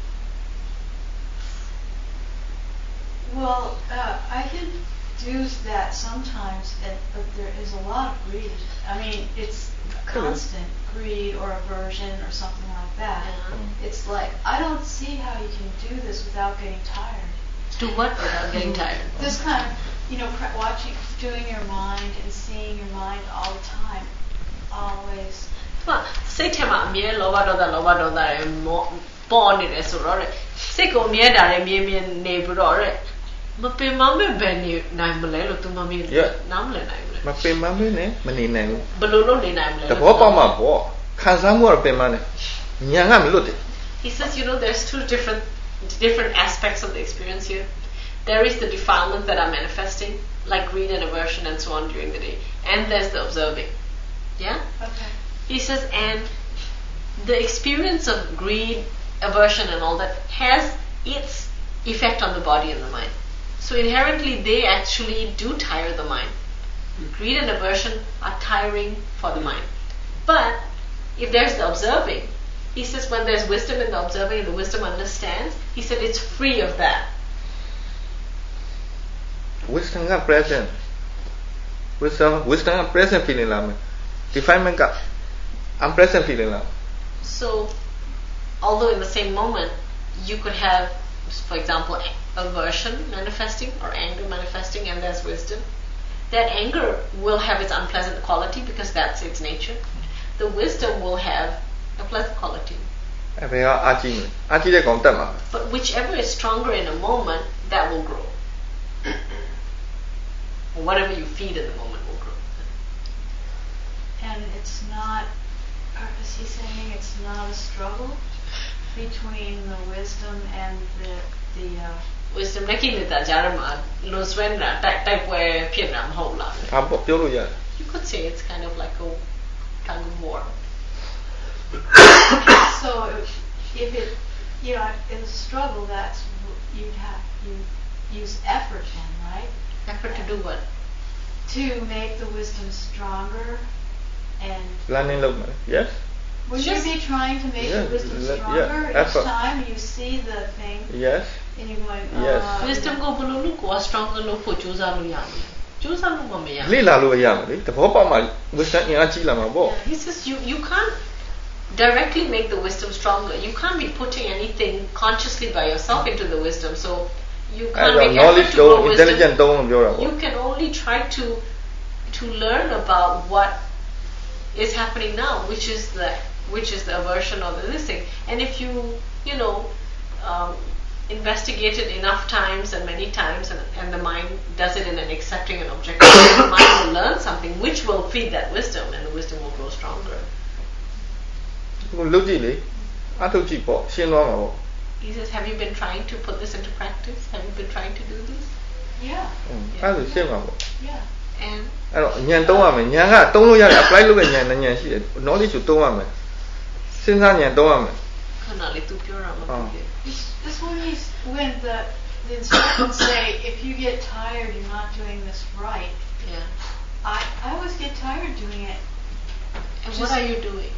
Well, uh, I can do that sometimes, but there is a lot of greed. I mean, it's constant greed or aversion or something like that. Mm-hmm. It's like, I don't see how you can do this without getting tired. Do what without getting tired? This kind of, you know, watching, doing your mind and seeing your mind all the time, always. Well, say to me, me loba doda loba doda born in this or say go me da me me neighbor or ma pe ma me ben ni nai ma le lo tu ma me nam le nai ma မပင်မမင်းနဲ့မနေနိုင်ဘူးဘယ်လိုလုပ်နေနိုင်မလဲတဘောပေါက်မှာပေါ့ခံစားမှုကတော့ပင်မနဲ့ညာကမလွတ်တယ် He says, you know, there's two different different aspects of the experience here. There is the defilement that are manifesting, like greed and aversion and so on during the day, and there's the observing. Yeah? Okay. He says, and the experience of greed, aversion and all that has its effect on the body and the mind. So inherently they actually do tire the mind. Greed and aversion are tiring for the mind. But if there's the observing, he says when there's wisdom in the observing and the wisdom understands, he said it's free of that. Wisdom is present. Wisdom, wisdom is present feeling la. Defilement is unpresent feeling la. So, although in the same moment you could have, for example, aversion manifesting or anger manifesting, and there's wisdom. That anger will have its unpleasant quality because that's its nature. The wisdom will have a pleasant quality. But whichever is stronger in a moment, that will grow. Or whatever you feed in the moment will grow. And it's not, is he saying it's not a struggle between the wisdom and the, the uh, wisdom နဲ့ကိလေသာကြားမှာလွန်ဆွဲနေတာတိုက်တိုက်ပွဲဖြစ်တာမဟုတ်လားဟာပေါ့ပြောလို့ရတယ် You could say it's kind of like a tug of war. So if it, you know, in a struggle, that's you have you use effort then, right? Effort to do what? To make the wisdom stronger and planning look, yes. Would you be trying to make yeah, the wisdom stronger yeah, each time you see the thing? Yes. And you're going, uh, yes. Wisdom go below look or stronger look for Josa Luyami. Josa Lumamia. Lila Luyami, the Papa my wisdom in Achilama bo. He says you, you can't directly make the wisdom stronger. You can't be putting anything consciously by yourself into the wisdom. So you can't make effort to grow wisdom. You can only try to to learn about what is happening now, which is the which is the aversion or the this thing. And if you, you know, um, investigate it enough times and many times, and, and the mind does it in an accepting and objective way, the mind will learn something which will feed that wisdom, and the wisdom will grow stronger. He says, have you been trying to put this into practice? Have you been trying to do this? Yeah. Yeah. Yeah. And အဲ့တော့ဉာဏ်သုံးရမယ်ဉာဏ်ကသုံးလို့ရတယ် apply လုပ်တဲ့ဉာဏ်နဲ့ဉာဏ်ရှိတယ် knowledge ကိုသုံးရမယ်စဉ်းစားဉာဏ်သုံးရမယ်ခဏလေးသူပြောတာမဟုတ်ဘူး This one is when the the instructions say if you get tired you're not doing this right. Yeah. I I always get tired doing it. And what are you doing?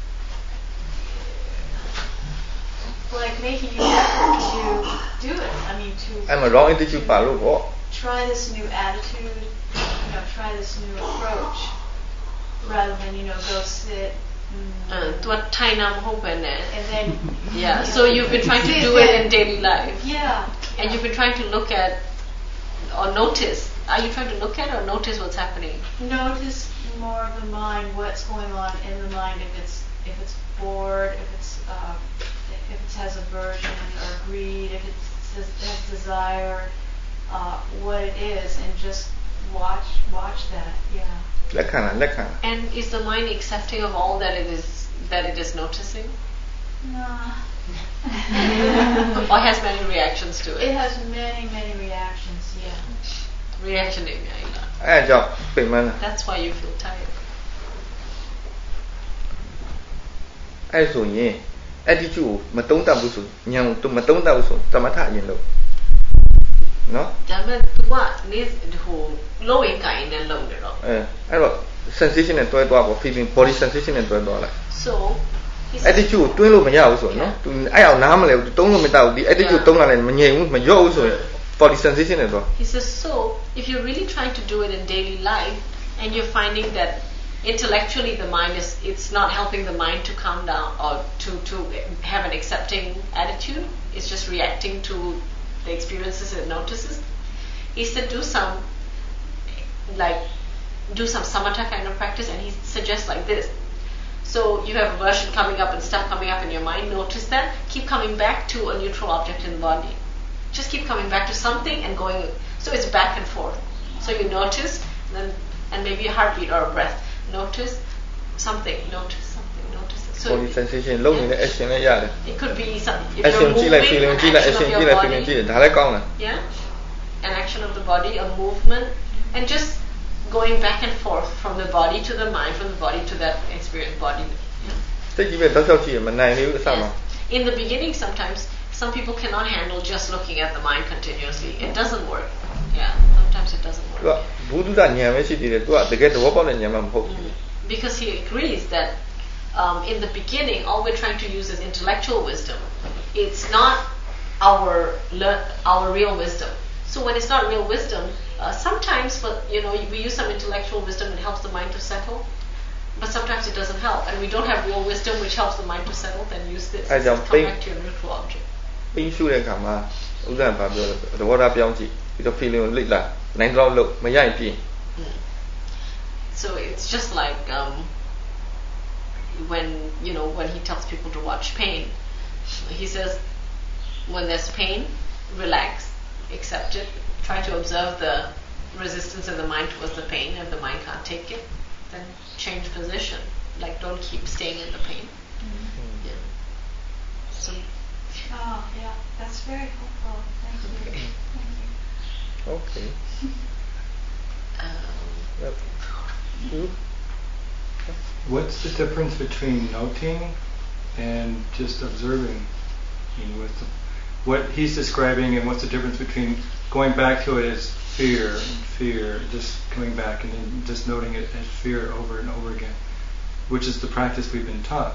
Like making an effort to do it. I mean to I'm a wrong attitude ပါလို့ပေါ့ try this new attitude, you know, try this new approach rather than, you know, go sit Uh, to a Tainam Hopen. And then yeah, so you've been trying to do it in daily life. Yeah. And you've been trying to look at or notice. Are you trying to look at or notice what's happening? Notice more of the mind, what's going on in the mind, if it's if it's bored, if it's uh, if it has aversion or greed, if it has desire, uh, what it is, and just watch watch that. Yeah. လက်ခံလားလက်ခံ And is the mind accepting of all that it is that it is noticing? No. Or has many reactions to it? It has many many reactions. Yeah. Reaction တွေအများကြီးလားအဲ့ဒါကြောင့်ပင်မလား That's why you feel tired. အဲ့ဆိုရင် attitude ကိုမတုံးတတ်ဘူးဆိုဉာဏ်ကိုမတုံးတတ်ဘူးဆိုသမထအရင်လို့နော်ဒါပေမဲ့ तू ကနေဟိုလုံးဝင်ကိုင်းနဲ့လုံးနေတော့အဲအဲ့တော့ sensation နဲ့တွဲသွားပေါ့ feeling body sensation နဲ့တွဲသွားလိုက် So attitude ကိုတွင်းလို့မရဘူးဆိုရင်နော် तू အဲ့အောင်နားမလဲဘူး तू တုံးလို့မတတ်ဘူးဒီ attitude တုံးလာတယ်မငြိမ်ဘူးမလျော့ဘူးဆိုရင် body sensation နဲ့တွဲ He says so if you're really trying to do it in daily life and you're finding that intellectually the mind is it's not helping the mind to calm down or to to have an accepting attitude, it's just reacting to the experiences it notices. He said do some like do some samatha kind of practice, and he suggests like this. So you have aversion coming up and stuff coming up in your mind, notice that, keep coming back to a neutral object in the body. Just keep coming back to something and going, so it's back and forth. So you notice, and then and maybe a heartbeat or a breath. Notice something, notice something, notice it. So body sensation လုံးနေတဲ့ action နဲ့ရတယ် it could be some if action you're ကြည့်လိုက် moving, feeling an ကြည့်လိုက် action action of ကြည့် your လိုက် feeling body. ကြည့်တယ်ဒါလည်းကောင်းတယ် Yeah, an action of the body, a movement, and just going back and forth from the body to the mind, from the body to that experience body. စိတ်ကြီးပဲတောက်လျှောက်ကြည့်ရမနိုင်ဘူးအစမှာ In the beginning, sometimes some people cannot handle just looking at the mind continuously. It doesn't work. Yeah, sometimes it doesn't work. သူကဘူဒ္ဓဉာဏ်ပဲရှိသေးတယ်သူကတကယ်သဘောပေါက်တဲ့ဉာဏ်မှမဟုတ်ဘူး Because he agrees that um, in the beginning, all we're trying to use is intellectual wisdom. It's not our le- our real wisdom. So when it's not real wisdom, uh, sometimes for you know we use some intellectual wisdom, it helps the mind to settle. But sometimes it doesn't help, and we don't have real wisdom which helps the mind to settle. Then use this. I don't Come think- back to your neutral object. ပြီးရှုတဲ့အခါမှာဥဒ္ဒံဘာပြောလဲသဘောထားပြောင်းကြည့်ပြီးတော့ feeling ကိုလိတ်လာနိုင်တော့လို့မရရင်ပြင် So it's just like um, when you know when he tells people to watch pain, he says when there's pain, relax, accept it, try to observe the resistance in the mind towards the pain. If the mind can't take it, then change position. Like don't keep staying in the pain. Mm-hmm. Yeah. So. Oh yeah, that's very helpful. Thank you. Okay. Thank you. okay Um, yep. you What's the difference between noting and just observing? I mean, with the, what he's describing, and what's the difference between going back to it as fear and fear, just coming back and then just noting it as fear over and over again, which is the practice we've been taught.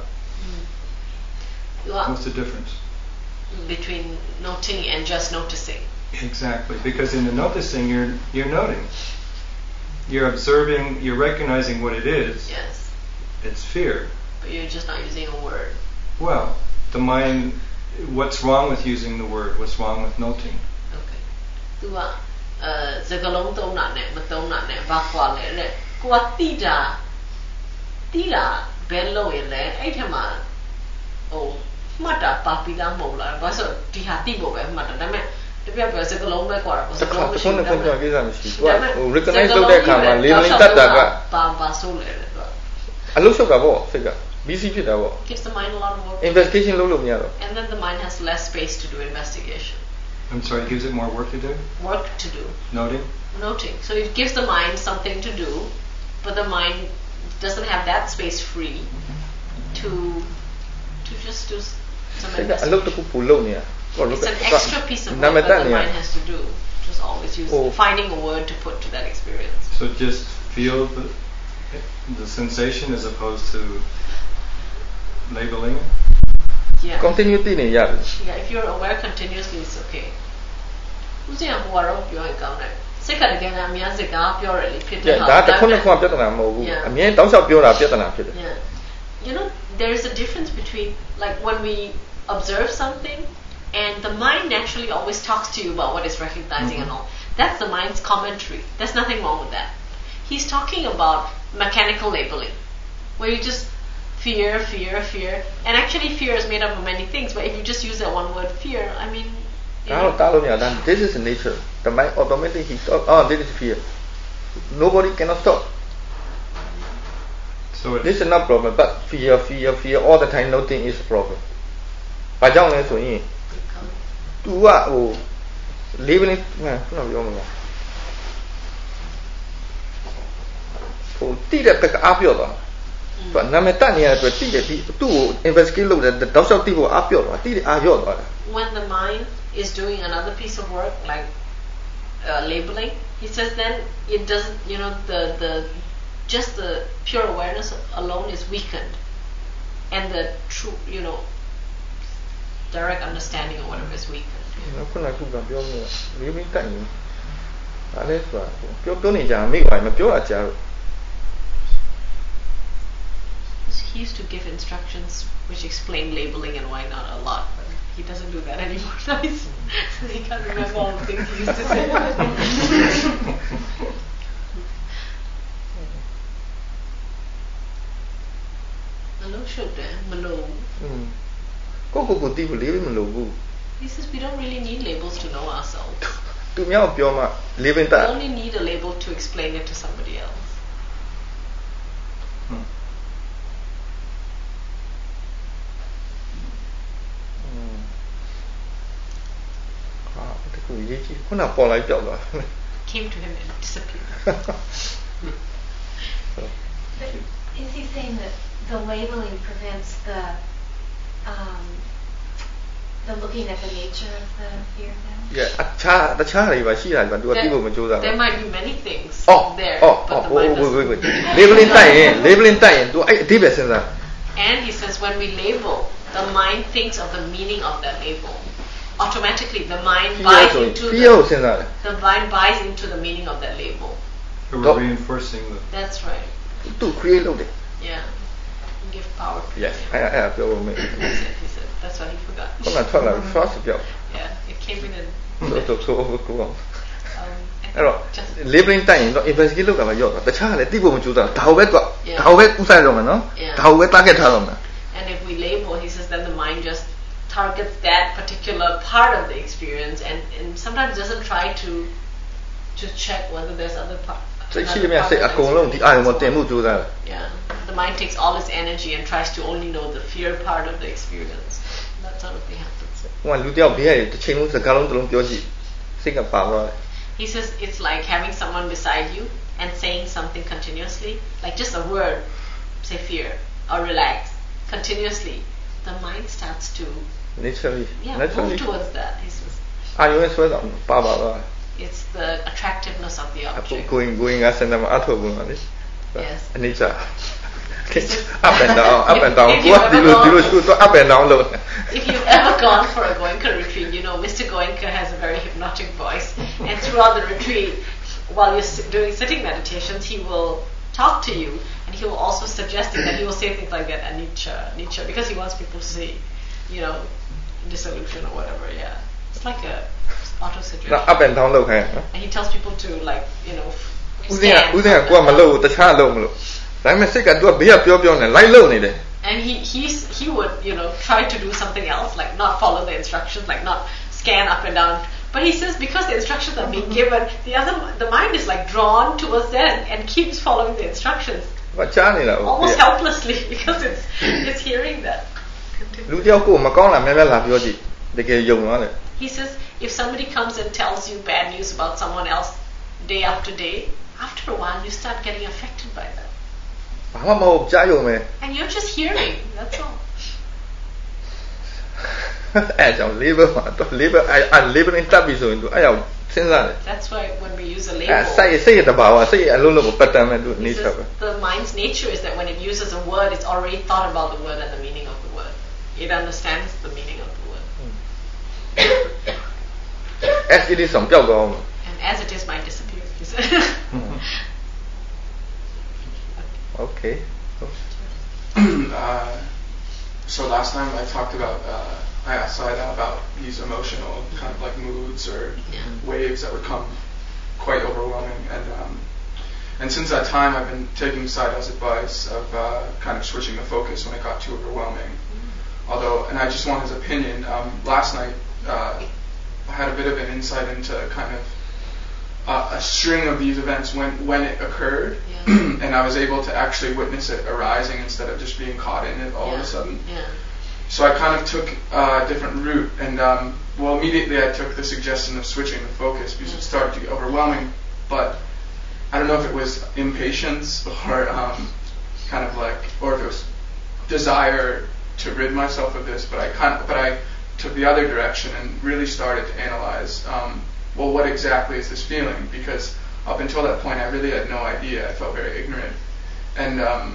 well, What's the difference? between noting and just noticing. Exactly, because in the noticing, you're you're noting, you're observing, you're recognizing what it is. Yes. It's fear. But you're just not using a word. Well, the mind. What's wrong with using the word? What's wrong with noting? Okay. သူကအဲစကလုံးသုံးတာနဲ့မသုံးတာနဲ့ဘာကွာလဲတဲ့ကိုကတိတာတိတာဘယ်လို့ရလဲအဲ့ထက်မှာဟိုမှတ်တာပါပြီးသားမဟုတ်လားဘာလို့ဆိုဒီဟာတိဖို့ပဲမှတ်တာဒါပေမဲ့တပြက်ပြက်စကလုံးပဲကွာတာပေါ့စကလုံးမရှိဘူးဒါပေမဲ့ recognize လုပ်တဲ့အခါမှာ labeling တတ်တာကပါပါဆိုးလေတဲ့သူကအလုပ်ရှုပ်တာပေါ့စိတ်က busy ဖြစ်တာပေါ့ gives the mind a lot of work investigation လုပ်လို့မရတော့ and then the mind has less space to do investigation. I'm sorry, it gives it more work to do? Work to do. Noting? Noting. So it gives the mind something to do, but the mind doesn't have that space free to to just do some စိတ်ကအလုပ်တစ်ခုပို့လုပ်နေတာ It's an extra piece of work that the mind has to do. Just always use oh. finding a word to put to that experience. So just feel the, the sensation as opposed to labeling it? Yeah. Continue သိနေရတယ် Yeah, if you're aware continuously, it's okay. ဦးစင်ကဟိုကတော့ပြောရင်ကောင်းတယ်စိတ်ကတကယ်ကအများစကားပြောရလေဖြစ်တယ်ဟာဒါတခုနှစ်ခုပြဿနာမဟုတ်ဘူးအမြဲတောက်လျှောက်ပြောတာပြဿနာဖြစ်တယ် Yeah. You know, there is a difference between like when we observe something and the mind naturally always talks to you about what it's recognizing mm-hmm. and all. That's the mind's commentary. There's nothing wrong with that. He's talking about mechanical labeling, where you just fear, fear, fear. And actually fear is made up of many things, but if you just use that one word, fear, I mean... You know, this is nature. The mind automatically, oh, this is fear. nobody cannot stop. So this is not problem, but fear, fear, fear all the time. Nothing is a problem. ဘာကြောင့်လဲဆိုရင် तू ကဟိုလေးမိနစ်ခုနပြောမှာဟိုတိတဲ့ဘက်ကအားပြော့သွားသူနာမည်တက်နေရတဲ့အတွက်တိတဲ့ဒီသူ့ကို investigate လုပ်တဲ့တောက်လျှောက်တိဖို့အားပြော့သွားတိတဲ့အားရော့သွားတာ When the mind is doing another piece of work like uh, labeling, he says then it doesn't, you know, the the just the pure awareness alone is weakened, and the true, you know, direct understanding or whatever is weakened. ခုနကခုကပြောနေတာလေးမိနစ်တက်ရင်ဒါလည်းဆိုတာပြောပြောနေကြမိပါမပြောအကြဘူး He used to give instructions which explain labeling and why not a lot, but he doesn't do that anymore. So he's, he can't remember all the things he used to say. Malo should malo. Ko ko ko ti ko label malo bu. He says we don't really need labels to know ourselves. Tu myaw pyo ma label ta. We only need a label to explain it to somebody else. Hmm. Came to him and disappeared. But is he saying that the labeling prevents the um, the looking at the nature of the fear then? Yeah, အခြားတခြားတွေပါရှိတာက तू ကသိဖို့မကြိုးစားဘူး There might be many things oh, there oh, but oh, the mind oh, wait, wait, doesn't. wait. Labeling တိုက်ရင် labeling တိုက်ရင် तू အဲ့အဓိပ္ပာယ်စဉ်းစား And he says when we label, the mind thinks of the meaning of that label. Automatically the mind buys into the, the mind buys into the meaning of that label. So we're reinforcing the. That's right. To create လုပ်တယ် Yeah. Give power to Yes. အဲ့အဲ့ပြောလို့မရ He said, he said, that's what he forgot. ခုနထွက်လာ first ပြော Yeah, it came in and ဆိုဆိုကိုအောင်အဲ့တော့ labeling တိုက်ရင်တော့ investigate လုပ်တာပဲရော့တာတခြားကလည်းသိဖို့မကြိုးစားဒါကိုပဲသူကဒါကိုပဲဥစားရတော့မယ်နော်ဒါကိုပဲ target ထားတော့မယ် And if we label, he says, then the mind just targets that particular part of the experience and, and sometimes doesn't try to to check whether there's other part. Yeah, the mind takes all its energy and tries to only know the fear part of the experience. That sort of thing happens. He says it's like having someone beside you and saying something continuously, like just a word, say fear or relax, continuously. The mind starts to naturally, yeah, naturally. move towards that. He says. It's the attractiveness of the object. Going, going as an Yes. Nature. Up and down, up and down. What do you do? To up and down. If you've ever gone for a Goenka retreat, you know Mister Goenka has a very hypnotic voice, and throughout the retreat, while you're doing sitting meditations, he will talk to you, and he will also suggest that he will say things like that, anicca, anicca, because he wants people to see, you know, dissolution or whatever. Yeah, it's like a auto suggestion. Up and down, look. And he tells people to like, you know. And he he's, he would, you know, try to do something else, like not follow the instructions, like not scan up and down. But he says because the instructions are being given, the other the mind is like drawn towards that and, and keeps following the instructions. Almost helplessly because it's it's hearing that. He says if somebody comes and tells you bad news about someone else day after day, after a while you start getting affected by that. And you're just hearing, that's all. That's why when we use a label, the mind's nature is that when it uses a word, it's already thought about the word and the meaning of the word. It understands the meaning of the word. As it is, and as it is, mind disappears. Okay. uh, so last time I talked about, uh, I asked Saida about these emotional kind of like moods or yeah. waves that would come quite overwhelming, and um, and since that time I've been taking Saida's advice of uh, kind of switching the focus when it got too overwhelming. Mm-hmm. Although, and I just want his opinion. Um, last night uh, I had a bit of an insight into kind of uh, a string of these events when when it occurred, yeah. and I was able to actually witness it arising instead of just being caught in it all yeah. of a sudden. Yeah. So I kind of took uh, a different route, and um, well, immediately I took the suggestion of switching the focus because it started to get overwhelming. But I don't know if it was impatience or um, kind of like, or if it was desire to rid myself of this. But I kind of, but I took the other direction and really started to analyze. Um, well, what exactly is this feeling? Because up until that point, I really had no idea. I felt very ignorant, and um,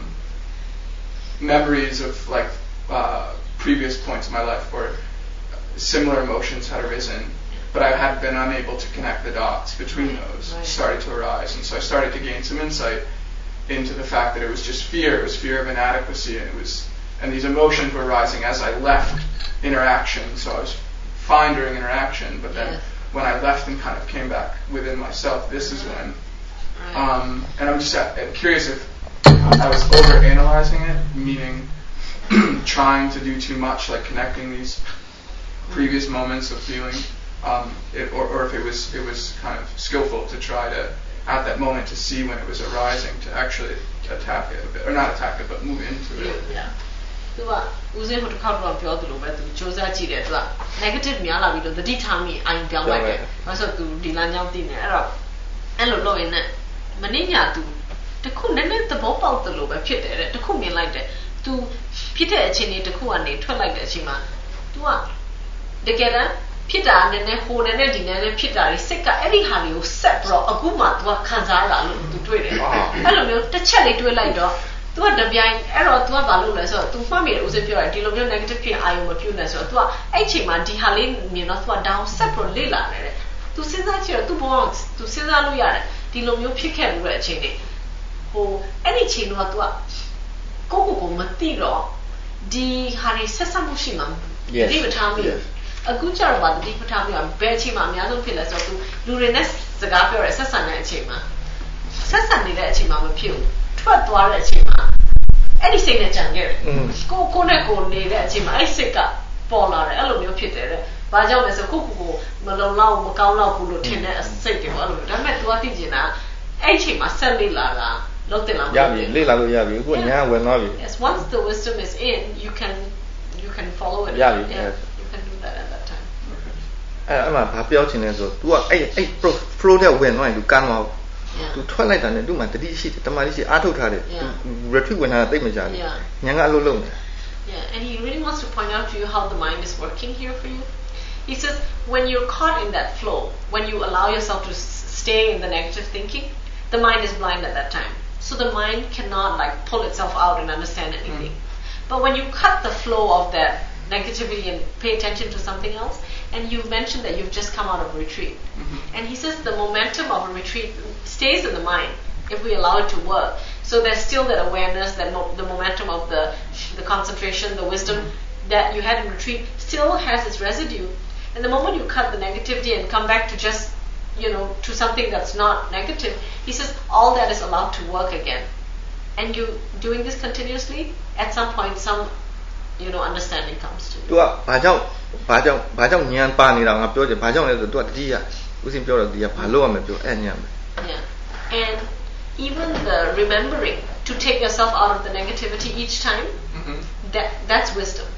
memories of like. Uh, previous points in my life where similar emotions had arisen, but I had been unable to connect the dots between those, right. started to arise. And so I started to gain some insight into the fact that it was just fear, it was fear of inadequacy, and it was, and these emotions were arising as I left interaction. So I was fine during interaction, but then yes. when I left and kind of came back within myself, this is when, um, and I'm just I'm curious if I was overanalyzing it, meaning trying to do too much, like connecting these previous moments of feeling, um, it, or, or if it was it was kind of skillful to try to, at that moment, to see when it was arising, to actually attack it a bit, or not attack it, but move into it. Yeah. သူကဦးစင်းဟိုတစ်ခါတော့ပြောသလိုပဲသူစူးစမ်းကြည့်တယ်သူက negative များလာပြီးတော့တတိထားမိအိုင်ပြောင်းလိုက်တယ်။ဘာလို့ဆိုသူဒီလမ်းကြောင်းသိနေအဲ့တော့အဲ့လိုလုပ်ရင်လည်းမနေ့ညသူတခုနည်းနည်းသဘောပေါက်သလိုပဲဖြစ်တယ်တဲ့တခုမြင်လိုက်တယ်သူဖြစ်တဲ့အချိန်လေးတစ်ခုကနေထွက်လိုက်တဲ့အချိန်မှာ तू ကတကယ်တမ်းဖြစ်တာနည်းနည်းဟိုနည်းနည်းဒီနည်းနည်းဖြစ်တာတွေစိတ်ကအဲ့ဒီဟာလေးကိုဆက်ပြီးတော့အခုမှ तू ကခံစားရတာလို့ तू တွေ့တယ်အဲ့လိုမျိုးတစ်ချက်လေးတွေးလိုက်တော့ तू ကတပြိုင်အဲ့တော့ तू ကဘာလုပ်လဲဆိုတော့ तू မှတ်မိတယ်ဦးစင်းပြောတယ်ဒီလိုမျိုး negative ဖြစ်အာရုံမပြုနဲ့ဆိုတော့ तू ကအဲ့အချိန်မှာဒီဟာလေးမြင်တော့ तू က down ဆက်ပြီးလေ့လာနေတယ် तू စဉ်းစားကြည့်တော့ तू ဘော तू စဉ်းစားလို့ရတယ်ဒီလိုမျိုးဖြစ်ခဲ့မှုတဲ့အချိန်တွေဟိုအဲ့ဒီအချိန်တော့ तू ကကိုကိုကိုမသိတော့ဒီဟာတွေဆက်ဆက်မှုရှိမှာဒီပထားမိအခုကျတော့ဗာဒီပထားမိကဘယ်အချိန်မှာအများဆုံးဖြစ်လဲဆိုတော့ तू လူတွေနဲ့စကားပြောရဲဆက်ဆံတဲ့အချိန်မှာဆက်ဆံနေတဲ့အချိန်မှာမဖြစ်ဘူးထွက်သွားတဲ့အချိန်မှာအဲ့ဒီစိတ်နဲ့ကြံခဲ့တယ်ကိုကိုနဲ့ကိုနေတဲ့အချိန်မှာအဲ့စိတ်ကပေါ်လာတယ်အဲ့လိုမျိုးဖြစ်တယ်တဲ့ဘာကြောင့်လဲဆိုကိုကိုကိုမလုံလောက်မကောင်းလောက်ဘူးလို့ထင်တဲ့စိတ်တွေပေါ့အဲ့လိုဒါပေမဲ့ तू ကသိကျင်တာအဲ့အချိန်မှာဆက်လေ့လာတာ Yeah, yes, once the wisdom is in, you can you can follow it. Yeah, yeah yes. You can do that at that time. Okay. အဲ့မှာဘာပြောချင်လဲဆို तू ကအဲ့အဲ့ flow တဲ့ဝင်သွားရင် तू ကမ်းသွားဘူး तू ထွက်လိုက်တာနဲ့ तू မှတတိရှိတယ်တမာတိရှိအားထုတ်ထားတယ် तू retreat ဝင်တာတိတ်မကြဘူးဉာဏ်ကအလုပ်လုပ်နေ Yeah, and he really wants to point out to you how the mind is working here for you. He says when you're caught in that flow, when you allow yourself to stay in the negative thinking, the mind is blind at that time. So the mind cannot like pull itself out and understand anything. Mm. But when you cut the flow of that negativity and pay attention to something else, and you mentioned that you've just come out of retreat, mm-hmm. and he says the momentum of a retreat stays in the mind if we allow it to work. So there's still that awareness, that mo- the momentum of the the concentration, the wisdom mm-hmm. that you had in retreat still has its residue. And the moment you cut the negativity and come back to just you know, to something that's not negative, he says all that is allowed to work again. And you doing this continuously, at some point some, you know, understanding comes to you. သူကဘာကြောင့်ဘာကြောင့်ဘာကြောင့်ဉာဏ်ပါနေတာငါပြောချင်ဘာကြောင့်လဲဆိုတော့ तू ကတတိယဦးစင်ပြောတော့ဒီကဘာလို့ရမလဲပြောအဲ့ဉာဏ်ပဲ Yeah. And even the remembering to take yourself out of the negativity each time, mm-hmm. that that's wisdom.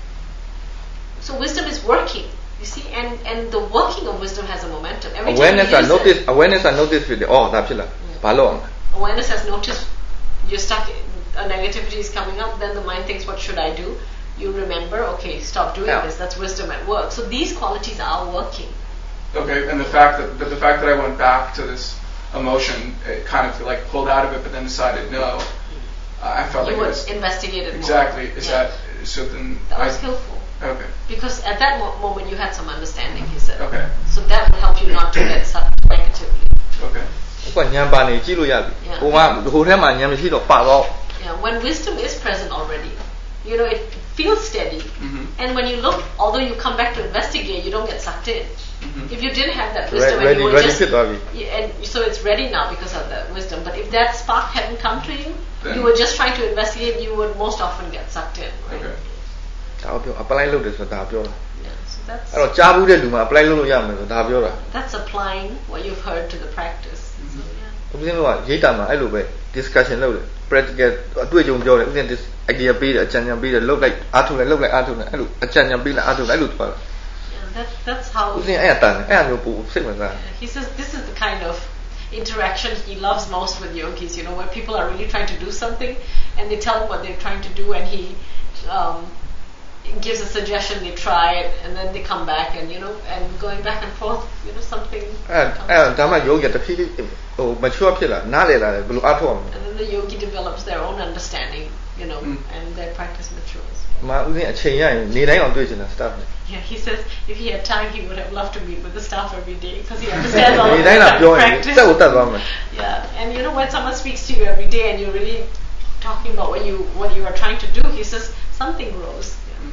So wisdom is working. You see, and, and the working of wisdom has a momentum. Every awareness time you use I notice, it, awareness I notice with the oh, that's it. Awareness has noticed you're stuck, a negativity is coming up, then the mind thinks, what should I do? You remember, okay, stop doing yeah. this. That's wisdom at work. So these qualities are working. Okay, and the fact that the, the fact that I went back to this emotion, it kind of like pulled out of it, but then decided no. Uh, I felt you like would it was investigated exactly. More. Is yeah. that so? Then that was I, skillful. Okay. Because at that mo- moment you had some understanding, he said. Okay. So that will help you not to get sucked negatively. Okay. ကိုကဉာဏ်ပါနေကြည့်လို့ရပြီ။ဟိုမှာဟိုထဲမှာဉာဏ်မရှိတော့ပါတော့ Yeah, when wisdom is present already, you know, it feels steady. Mm-hmm. And when you look, although you come back to investigate, you don't get sucked in. Mm-hmm. If you didn't have that wisdom, ready, and you were ready just, yeah, and so it's ready now because of the wisdom. But if that spark hadn't come to you, then you were just trying to investigate, you would most often get sucked in. Right? Okay. ဒါပြော apply လုပ်တယ်ဆိုတာဒါပြောတာ Yeah, so that's အဲ့တော့ကြားဘူးတဲ့လူမှာ apply လုပ်လို့ရမယ်လို့ဒါပြောတာ That's applying what you've heard to the practice. So, yeah. ဦးဇင်းတို့ကရိတ်တာမှာအဲ့လိုပဲ discussion လုပ်တယ် practical အတွေ့အကြုံပြောတယ်ဦးဇင်း idea ပေးတယ်အကြံဉာဏ်ပေးတယ်လုပ်လိုက်အားထုတ်လိုက်လုပ်လိုက်အားထုတ်လိုက်အဲ့လိုအကြံဉာဏ်ပေးလိုက်အားထုတ်လိုက်အဲ့လိုသွားတာ That, that's how ဦးဇင်းအဲ့အတန်အဲ့အမျိုးပူစိတ်ဝင်စား He says this is the kind of interaction he loves most with yogis, you know, where people are really trying to do something and they tell him what they're trying to do and he um, gives a suggestion, they try it and then they come back and, you know, and going back and forth, you know, something. အဲ့အဲ့ဒါမှယောဂီတဖြည်းဖြည်းဟို mature ဖြစ်လာနားလည်လာတယ်ဘယ်လိုအားထုတ်အောင် And then the yogi develops their own understanding, you know, mm. and their practice matures. မဦးဇင်းအချိန်ရရင်နေတိုင်းအောင်တွေ့ချင်တာ staff နဲ့ Yeah, he says if he had time he would have loved to meet with the staff every day because he understands all of the practice. Yeah, and you know when someone speaks to you every day and you're really talking about what you what you are trying to do, he says something grows.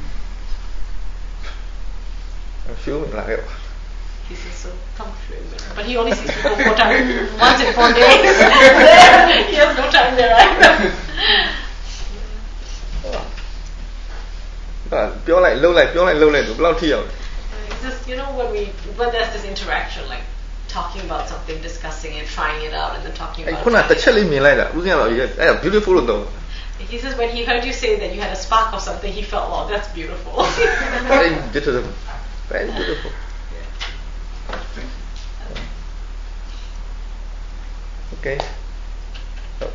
I feel like it. He says so comfortable, but he only sees people four times once in four days. He has no time there either. ပြောလိုက်လှုပ်လိုက်ပြောလိုက်လှုပ်လိုက်ဘယ်လောက်ထိရောက်လဲ It's just, you know, when we when there's this interaction, like talking about something, discussing it, trying it out, and then talking about. ခုနတစ်ချက်လေးမြင်လိုက်တာဦးဇင်းကတော့အဲ့ beautiful လို့တော့ He says when he heard you say that you had a spark of something, he felt, wow, that's beautiful. Very beautiful. Very beautiful. Okay. Oh.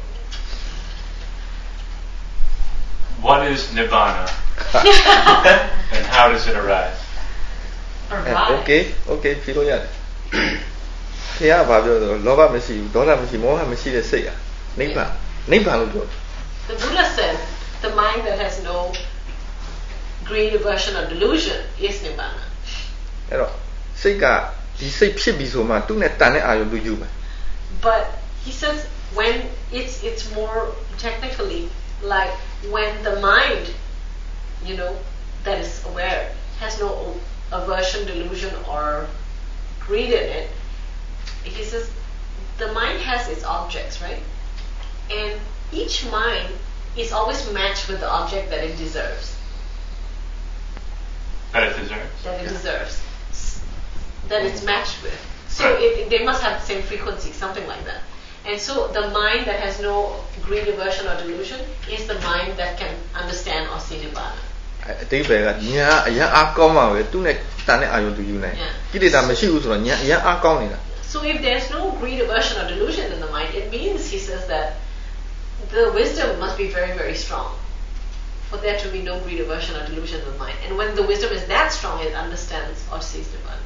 What is Nibbana? And how does it arise? Arise. Okay, okay, ဖြေလို့ရတယ်။ခင်ဗျားဘာပြောလဲလောဘမရှိဘူးဒေါသမရှိမောဟမရှိတဲ့စိတ်อ่ะနိဗ္ဗာန်နိဗ္ဗာန်လို့ပြော The Buddha said the mind that has no greed, aversion or delusion is Nibbana. အဲ့တော့စိတ်ကဒီစိတ်ဖြစ်ပြီဆိုမှသူ့နဲ့တန်တဲ့အာရုံသူယူမယ် But he says when it's it's more technically like when the mind, you know, that is aware has no aversion, delusion or greed in it, he says the mind has its objects, right? And each mind is always matched with the object that it deserves. That it deserves? That it deserves. That it's matched with. So it, they must have the same frequency, something like that. And so the mind that has no greed, aversion or delusion is the mind that can understand or see Nibbana. အတိတ်ပဲကညာအရင်အားကောင်းမှာပဲသူ့နဲ့တန်တဲ့အာရုံသူယူနိုင်ကိလေသာမရှိဘူးဆိုတော့ညာအရင်အားကောင်းနေတာ So if there's no greed, aversion or delusion in the mind, it means he says that the wisdom must be very, very strong for there to be no greed, aversion or delusion in the mind. And when the wisdom is that strong, it understands or sees Nibbana.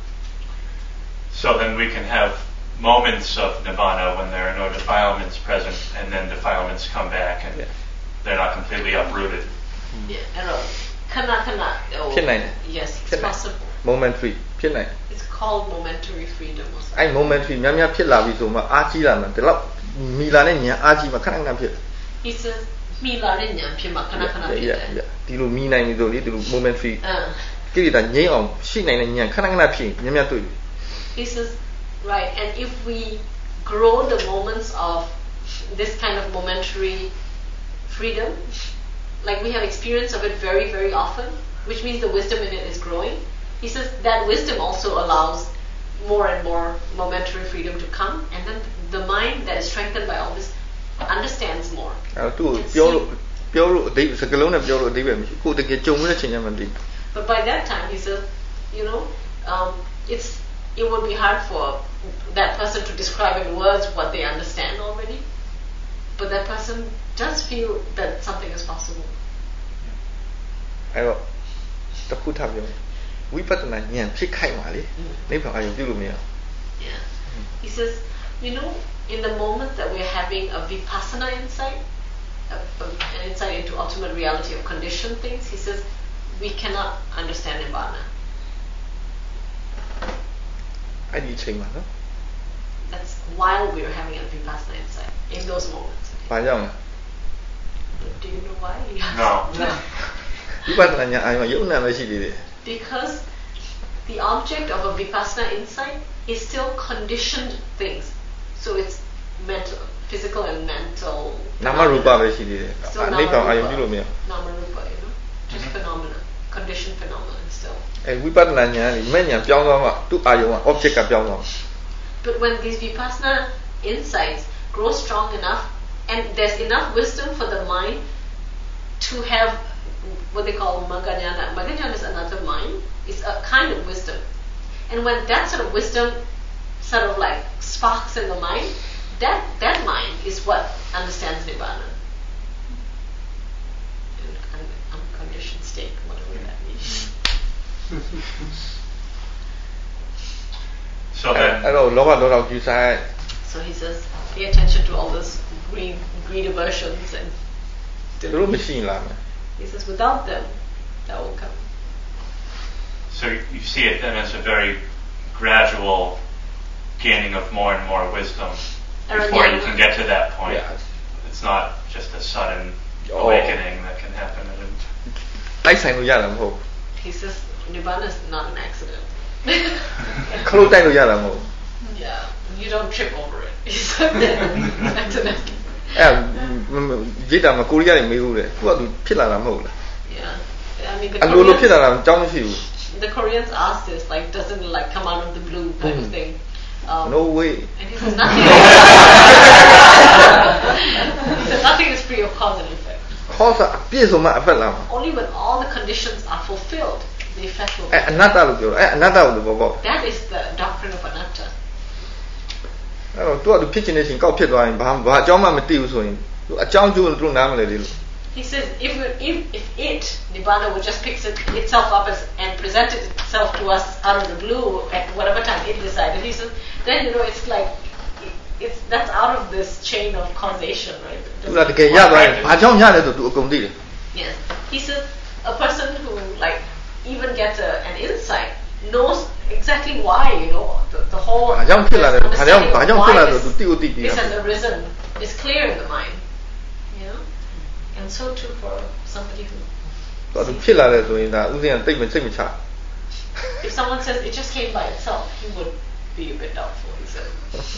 So then we can have moments of Nibbana when there are no defilements present, and then defilements come back and yeah. they're not completely uprooted. Yeah, and kana kana. Yes, it's possible. Momentary. ဖြစ်နိုင် It's called momentary freedom or something. အဲ့ momentary များများဖြစ်လာပြီဆိုမှအားကြီးလာမှဒီလောက်မီလာနဲ့ညာအားကြီးမှခဏခဏဖြစ် He says မီလာနဲ့ညာဖြစ်မှခဏခဏဖြစ်တယ်ဒီလိုမီနိုင်ပြီဆိုလေဒီလို momentary ကိလေသာငြိမ်းအောင်ရှိနိုင်တဲ့ညာခဏခဏဖြစ်များများတွေ့ပြီ He says right, and if we grow the moments of this kind of momentary freedom, like we have experience of it very, very often, which means the wisdom in it is growing. He says that wisdom also allows more and more momentary freedom to come, and then the mind that is strengthened by all this understands more. အဲ့သူပြောလို့ပြောလို့အဓိပ္ပာယ်စကားလုံးနဲ့ပြောလို့အဓိပ္ပာယ်မရှိကိုယ်တကယ်ကြုံတဲ့အချိန်ကျမှမသိ But by that time, he says, you know, um, it's it would be hard for that person to describe in words what they understand already, but that person does feel that something is possible. အဲ့တော့တခုထပ်ပြောဝိပဿနာဉာဏ်ဖြစ်ခိုက်ပါလေနိဗ္ဗာန်အာရုံပြုလို့မရ Yeah. He says, you know, in the moment that we're having a vipassana insight, a, a, an insight into ultimate reality of conditioned things, he says, we cannot understand Nibbana. အဲ့ဒီအချိန်မှာနော် That's while we're having a vipassana insight, in those moments. ဘာကြောင့်လဲ Do you know why? No. ဝိပဿနာဉာဏ်အာရုံရုပ်နာမရှိသေးတယ် Because the object of a vipassana insight is still conditioned things. So it's mental, physical and mental. နာမရူပပဲရှိသေးတယ်နိဗ္ဗာန်အာရုံပြုလို့မရ Nama rupa, you know, just phenomena. conditioned phenomenon still. အဲဝိပဿနာဉာဏ်นี่မဲ့ဉာဏ်ပြောင်းသွားမှသူ့အာယုံက object ကပြောင်းသွား But when these vipassana insights grow strong enough and there's enough wisdom for the mind to have what they call maganyana. Maganyana is another mind. It's a kind of wisdom. And when that sort of wisdom sort of like sparks in the mind, that that mind is what understands Nibbana. An unconditioned state, whatever that means. So then, so he says, pay attention to all those greed, greed aversions and. He says, without them, that will come. So you see it then as a very gradual gaining of more and more wisdom before you can get to that point. Yes. It's not just a sudden awakening that can happen. He says, Nibbana is not an accident. Yeah, you don't trip over it. He said that accidentally. Yeah, I mean the Koreans, the Koreans ask this, like, doesn't it like come out of the blue kind of thing? Um, no way. And he says nothing. He says nothing is free of cause and effect. Only when all the conditions are fulfilled, the effect will be. That is the doctrine of anatta. He says if, if if it, Nibbana, would just pick itself up as, and present itself to us out of the blue at whatever time it decided, he says, then you know it's like it's that's out of this chain of causation, right? Yes. He says a person who like even gets a, an insight knows exactly why, you know, the, the whole understanding of why this, this has arisen is clear in the mind. You know? And so too for somebody who if someone says it just came by itself, he would be a bit doubtful, he said.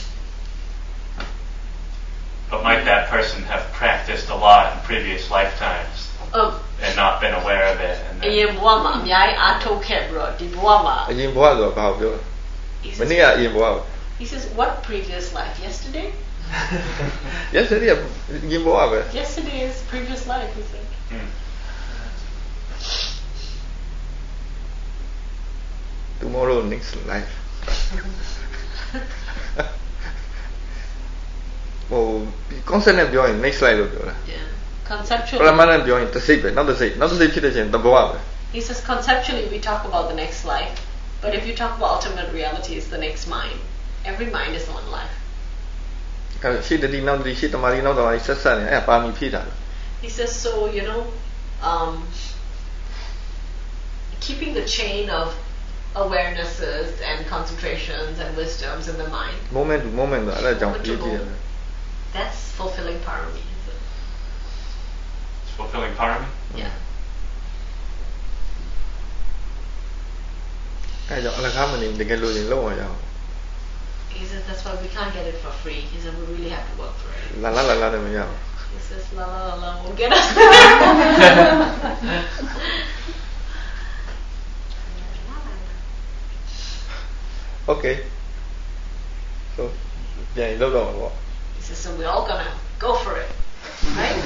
But might that person have practiced a lot in previous lifetimes um, and not been aware of it? And then he, says, he says, what previous life? Yesterday? Yesterday, Yesterday is previous life, he said. Hmm. Tomorrow, next life. Oh, conceptနဲ့ပြောရင် next slide လို့ပြောတာ Yeah. Conceptually. ပရမဏနဲ့ပြောရင်တစ်စိတ်ပဲနောက်တစ်စိတ်နောက်တစ်စိတ်ဖြစ်တဲ့ချင်းတဘောပဲ He says conceptually we talk about the next life, but if you talk about ultimate reality, it's the next mind. Every mind is one life. အဲရှိတတိနောက်တတိရှိတမာတိနောက်တမာတိဆက်ဆက်နေအဲ့ပါမီဖြည့်တာ He says so, you know, um, keeping the chain of awarenesses and concentrations and wisdoms in the mind. Moment to moment အဲ့ဒါကြောင့်ပြည့်ကြည့်တယ် That's fulfilling parami. It's fulfilling parami? Yeah. အဲ့ကြောင့်အလကားမနေတကယ်လို့ရင်လုံးဝရအောင် He says that's why we can't get it for free. He said we really have to work for it. La la la la နဲ့မရဘူး He says la la la la won't get us. Okay. So, yeah, you don't know what. He says, so we're all gonna go for it, right?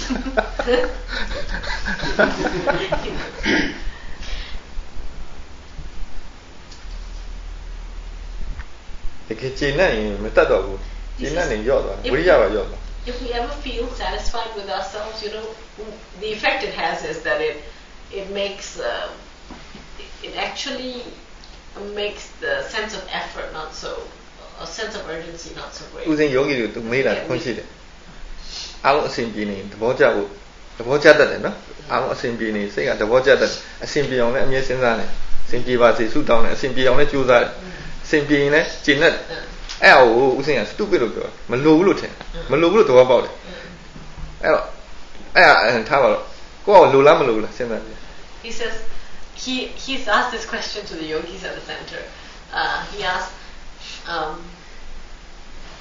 တကယ်ကျဉ်းနေရင်မတတ်တော့ဘူးကျဉ်းနေရော့သွားဝိရိယပါရော့သွား If we ever feel satisfied with ourselves, you know, the effect it has is that it it makes uh, it actually makes the sense of effort not so a sense of urgency not so great. ဦးစင်ယောဂီတွေသူမေးတာခွင့်ရှိတယ်အားလုံးအစဉ်ပြေနေသဘောကျဖို့သဘောကျတတ်တယ်နော်အားလုံးအစဉ်ပြေနေစိတ်ကသဘောကျတတ်အစဉ်ပြေအောင်လည်းအမြဲစဉ်းစားနေအစဉ်ပြေပါစေဆုတောင်းတယ်အစဉ်ပြေအောင်လည်းကြိုးစားတယ်အစဉ်ပြေရင်လည်းကျင့်တတ်အဲ့ဟိုဦးစင်က stupid လို့ပြောမလိုဘူးလို့ထင်မလိုဘူးလို့သဘောပေါက်တယ်အဲ့တော့အဲ့ထားပါတော့ကိုကလိုလားမလိုဘူးလားစဉ်းစားကြည့် He says he he's asked this question to the yogis at the center. Uh, he asked um,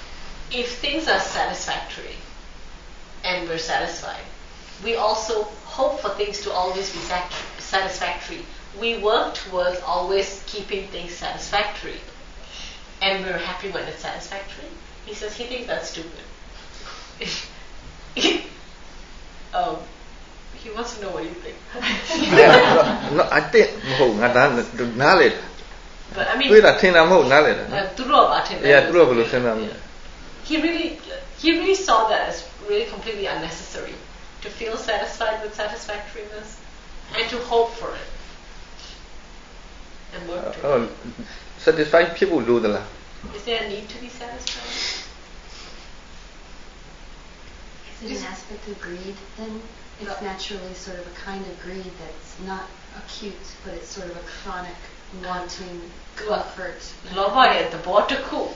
if things are satisfactory and we're satisfied, we also hope for things to always be satisfactory. We work towards always keeping things satisfactory. And we're happy when it's satisfactory. He says he thinks that's stupid. um, he wants to know what you think. yeah, no, I think knowledge. But I mean, yeah, he really, he really saw that as really completely unnecessary. To feel satisfied with satisfactoriness and to hope for it and work to oh, it. Satisfied people do that. Is there a need to be satisfied? Is it an aspect of greed then? It's naturally sort of a kind of greed that's not acute, but it's sort of a chronic wanting comfort. Love the border cool.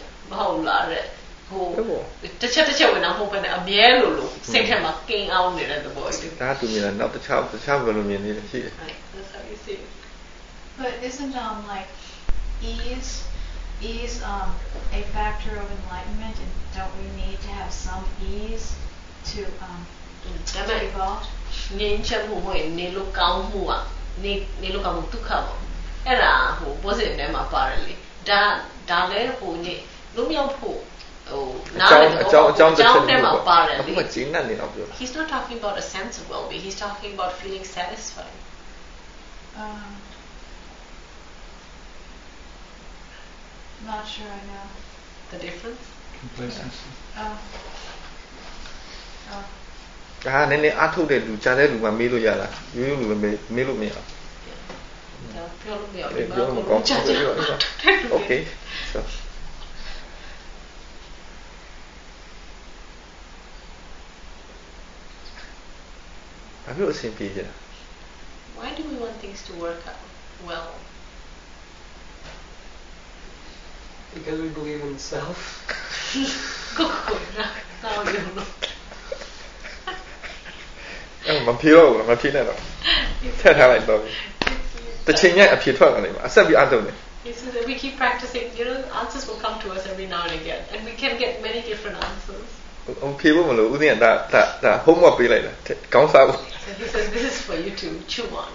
The chat the chat when I'm hoping a miel, same time a king out in the boy. That to me, not the child, the child will mean it. That's how you see it. But isn't um like ease ease um a factor of enlightenment, and don't we need to have some ease to um to evolve? ငြိမ်းချမ်းမှုဝင်နေလို့ကောင်းမှုอ่ะနေနေလို့ကောင်းမှုဒုက္ခပေါ့အဲ့ဒါဟို positive ထဲမှာပါတယ်လေဒါဒါလည်းဟိုနေလုံးမြောက်ဖို့ဟိုနားလည်တော့အကြောင်းအကြောင်းထဲမှာပါတယ်လေ He's not talking about a sense of well-being. He's talking about feeling satisfied. Um, not sure I know the difference. Complacency. Oh. Oh. ဒါနည်းနည်းအထုတ်တဲ့လူကြားတဲ့လူမှမေးလို့ရလားရိုးရိုးလူပဲမေးလို့မရဘူးပြောလို့မရဘူးပြောလို့ကောင်းတယ် Okay soဘာလို့အဆင်ပြေကြလဲ Why do we want things to work out well? Because we believe in self. Go go now now you know. အဲ့မဖြေတော့ဘူးမဖြေနဲ့တော့ထည့်ထားလိုက်တော့တစ်ချိန်ညအဖြေထွက်လာတယ်အဆက်ပြီးအထုတ်တယ် He says that we keep practicing, you know, answers will come to us every now and again, and we can get many different answers. ဟိုဖြေဖို့မလို့ဦးသိရင်ဒါဒါဒါ homework ပေးလိုက်တာကောင်းစားဖို့ So he says this is for you to chew on.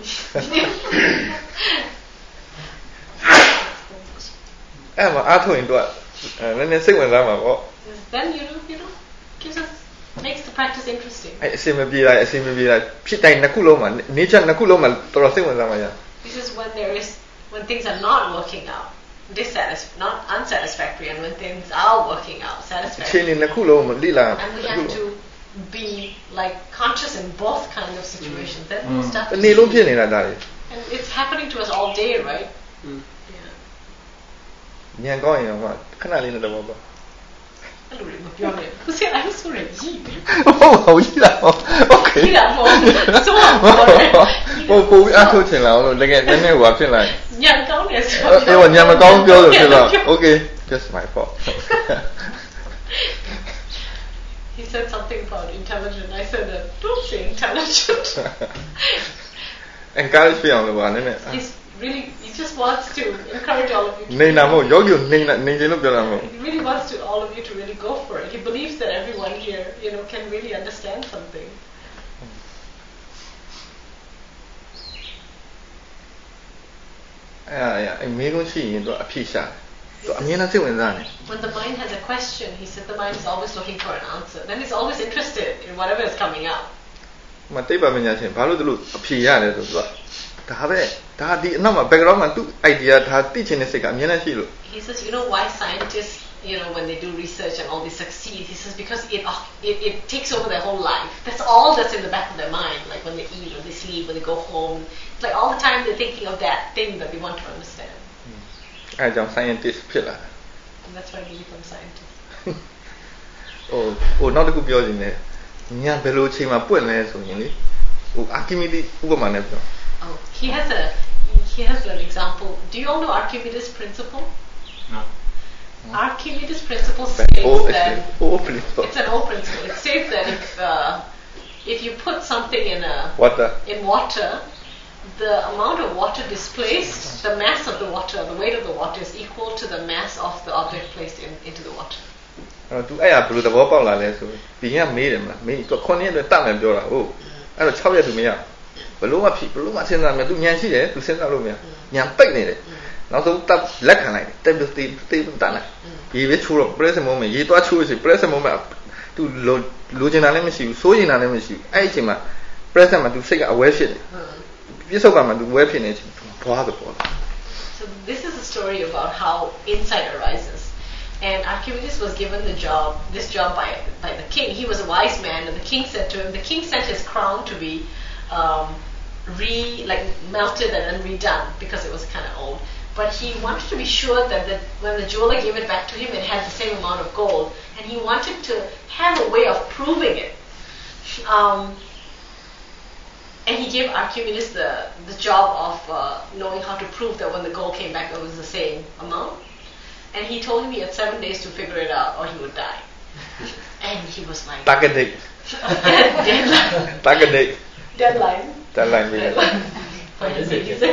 အဲ့မှာအားထုတ်ရင်တော့နည်းနည်းစိတ်ဝင်စားမှာပေါ့ Then you know, you know, gives us makes the practice interesting. အဲ့အစင်မပြေလိုက်အစင်မပြေလိုက်ဖြစ်တိုင်းနှစ်ခုလုံးမှာ nature နှစ်ခုလုံးမှာတော်တော်စိတ်ဝင်စားမှာရ This is when there is when things are not working out, dissatisfied, not unsatisfactory, and when things are working out, satisfactory. အခြေအနေနှစ်ခုလုံးမှာလိလာ And we have to be like conscious in both kind of situations. Then we'll start. တနေ့လုံးဖြစ်နေတာဒါလေ And it's happening to us all day, right? Mm. Yeah. ညံကောင်းရင်တော့ခဏလေးနဲ့တော့ပေါ့အဲ့လိုလေမပြောနဲ့ခုစအဲ့လိုဆိုရကြီးဟုတ်ပါဘူးကြီးလားโอเคကြီးလားပေါ့ဆိုတော့ပို့ပြီးအထုတ်ချင်လာအောင်လို့တကယ်နည်းနည်းဟိုဟာဖြစ်လာညံကောင်းတယ်ဆိုအေးညံမကောင်းပြောလို့ဖြစ်လာ Okay just my fault He said something about intelligent. I said that don't say intelligent. Encourage ဖြစ်အောင်လို့ပါနည်းနည်း He's really he just wants to encourage all of you to နေနာမို့ယောဂီကိုနေနေခြင်းလို့ပြောတာမဟုတ် He really wants to all of you to really go for it. He believes that everyone here, you know, can really understand something. အဲ့အဲ့မေးလို့ရှိရင်တော့အဖြစ်ရှာသူအမြဲတမ်းစိတ်ဝင်စားတယ် When the mind has a question, he said the mind is always looking for an answer. Then he's always interested in whatever is coming up. မတိတ်ပါမညာချင်းဘာလို့သူလို့အဖြေရတယ်ဆိုတော့ဒါပဲဒါဒီအနောက်မှာ background မှာသူ idea ဒါသိချင်တဲ့စိတ်ကအမြဲတမ်းရှိလို့ He says, you know why scientists, you know, when they do research and all they succeed, he says because it, it it takes over their whole life. That's all that's in the back of their mind, like when they eat, when they sleep, when they go home. It's like all the time they're thinking of that thing that they want to understand. အဲကြောင့် scientist ဖြစ်လာ And that's why they become scientists. ဟိုဟိုနောက်တစ်ခုပြောချင်တယ်ညာဘယ်လိုအချိန်မှာပွင့်လဲဆိုရင်လေဟို Archimedes ဥပမာနဲ့ပြော Oh, he has a he has an example. Do you all know Archimedes' principle? No. Archimedes' principle states oh, that oh, principle. It's an old principle. It states that if uh, if you put something in a water in water, the amount of water displaced, the mass of the water, the weight of the water is equal to the mass of the object placed in, into the water. အဲ့တော့ तू အဲ့ဒါဘယ်လိုသဘောပေါက်လာလဲဆိုပြီးရင်မေးတယ်မလားမေး तू ခုနှစ်ရက်အတွက်တတ်မယ်ပြောတာဟုတ်အဲ့တော့၆ရက် तू မရ He ဘလို့မှဖြစ်ဘလို့မှစဉ်းစားမရသူဉာဏ်ရှိတယ်သူစဉ်းစားလို့မရဉာဏ်ပိတ်နေတယ်နောက်ဆုံးတပ်လက်ခံလိုက်တယ်တက်ပြီးတေးတေးတန်းလိုက်ရေပဲချိုးတော့ present moment ရေသွားချိုးလို့ရှိရင် present moment သူလိုလိုချင်တာလည်းမရှိဘူးစိုးချင်တာလည်းမရှိဘူးအဲ့ဒီအချိန်မှာ present မှာသူစိတ်က aware ဖြစ်တယ်ပြစ္ဆုတ်ကမှာသူ aware ဖြစ်နေတယ်ဘွားဆိုပေါ်လာ So this is a story about how insight arises. And Archimedes was given the job, this job by by the king. He was a wise man, and the king said to him, the king sent his crown to be um, re like melted and then redone because it was kind of old. But he wanted to be sure that the, when the jeweler gave it back to him, it had the same amount of gold, and he wanted to have a way of proving it. Um, and he gave Archimedes the the job of uh, knowing how to prove that when the gold came back, it was the same amount. And he told him he had seven days to figure it out or he would die. And he was like... Target date. Deadline. Target date. Deadline. Deadline. Deadline. What is it? He said,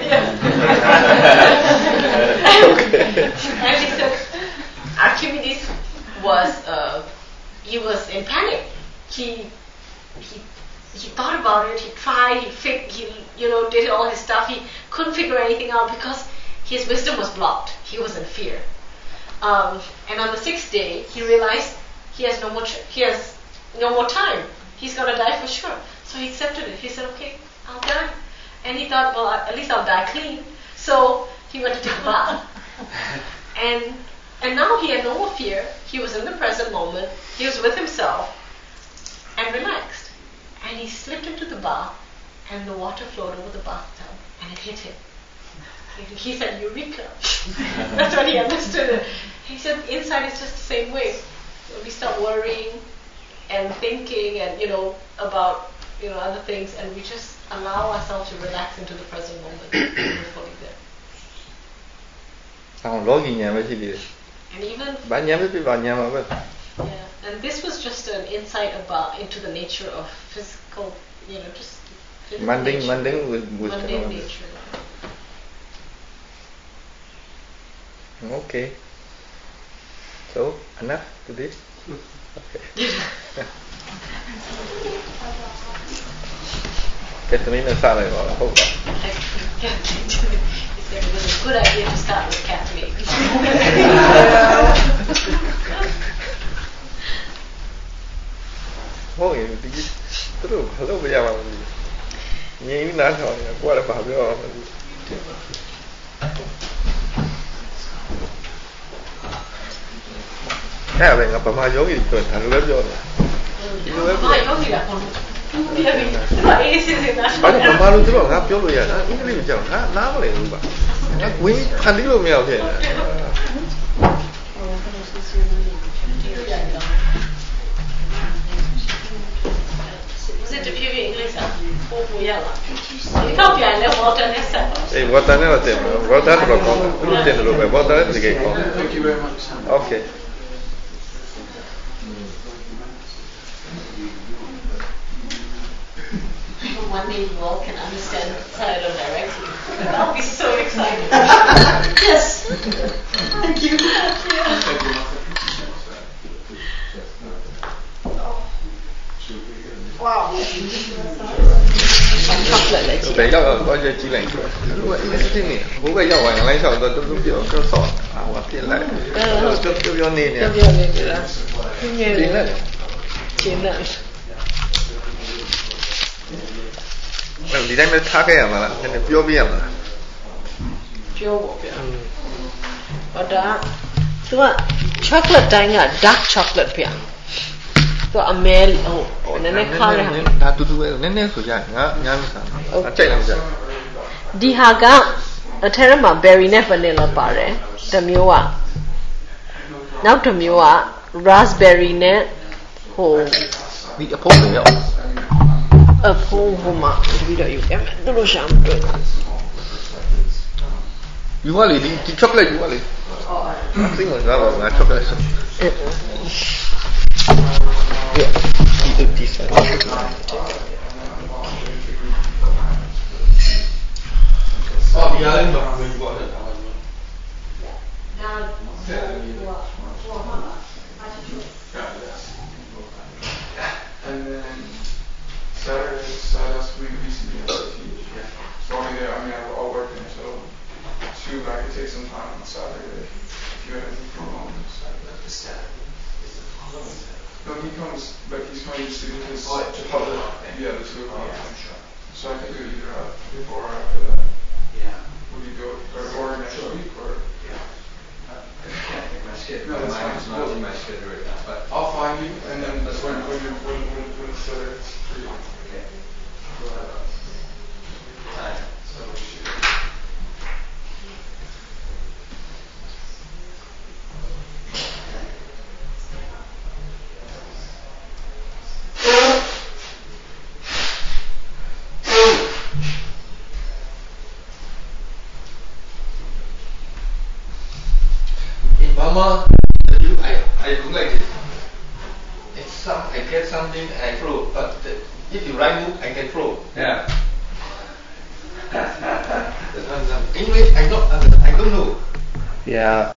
Okay. And he said, Archimedes was, uh, he was in panic. He, he, he thought about it, he tried, he, fig- he, you know, did all his stuff. He couldn't figure anything out because his wisdom was blocked. He was in fear. Um, and on the sixth day, he realized he has no more. Ch- he has no more time. He's gonna die for sure. So he accepted it. He said, "Okay, I'll die." And he thought, "Well, at least I'll die clean." So he went to take a bath. And and now he had no more fear. He was in the present moment. He was with himself and relaxed. And he slipped into the bath, and the water flowed over the bathtub, and it hit him. He said, Eureka. That's what he understood. He said, inside is just the same way. We stop worrying and thinking and, you know, about, you know, other things, and we just allow ourselves to relax into the present moment. We're fully there. And even... Yeah, and this was just an insight about into the nature of physical, you know, just physical mundane, nature. Mundane, with, mundane nature. Okay. So, enough today? Okay. Kathleen is silent. Hold on. It was a good idea to start with Kathleen. Oh, you did it. True. Hello, Yama. You not know what about your. Cái này là Pama yogi rồi, thằng lớp vô này. Pama yogi là còn tu dia ni. Vậy thì là. Bạn Pama luôn chứ rồi, ngáp vô rồi à. Ini ni macam, ngáp ngáp boleh lupa. Wing kan dulu mel dia. Was it the P V English? Cô不要了。你到边来我等你上。 Eh, water ni lah tem. Water tu kau, tu tem dulu. Water ni sikit kau. Thank you very much. Okay. One day you all can understand Sayadaw directly. I'll be so excited. Yes. Thank you. Yeah. Wow. Chocolate lại chị. Để cho có cho chị lạnh. Lúc vậy cái gì nè, bố cái dầu vàng lấy sau tôi tôi biểu cho sọ. À, hoặc tiền lại. Tôi tôi cho nên nè. Tôi cho nên là. Tiền lại. Tiền lại. Đi đây mới thắc cái à mà, nên biểu bia mà. Biểu bộ bia. Ở đó, tu chocolate đây là dark chocolate bia. Tu Amel, oh, nene khá rồi hả? Đã tu tu nene số dài, ngã ngã mới sao? Chạy làm sao? Đi hà ga, ở thế mà berry nè vanilla bà rè, tầm yêu à. Nào tầm yêu à, raspberry nè, hồ. Bị áp phong rồi. Áp phong hồ mà, đi đâu yêu em, tôi lo xem rồi. You want it? The chocolate you want it? I think it's not about chocolate. Yeah, eat this one. Oh, the island of the water. And then Saturday, Saturday, we recently only there. I mean, I'll work until two, but I could take some time on Saturday if you have anything from home. The Saturday is the following Saturday. No, he comes, but he's coming to do his oh, public. Okay. Yeah, the two o'clock. Yeah, I'm sure. So I could do either uh, before or after that. Yeah. Would you go or, or next sure. week or? Yeah. Uh, I can't think my schedule. No, that's fine. It's not in my schedule right now, but I'll find you, and then that's when when you when when when it's uh, for you. okay. Uh, Time. so we should. In Burma, I, I do like it. It's some, I get something I throw, but the, if you write book, I can throw. Yeah. English, I don't, I don't know. Yeah.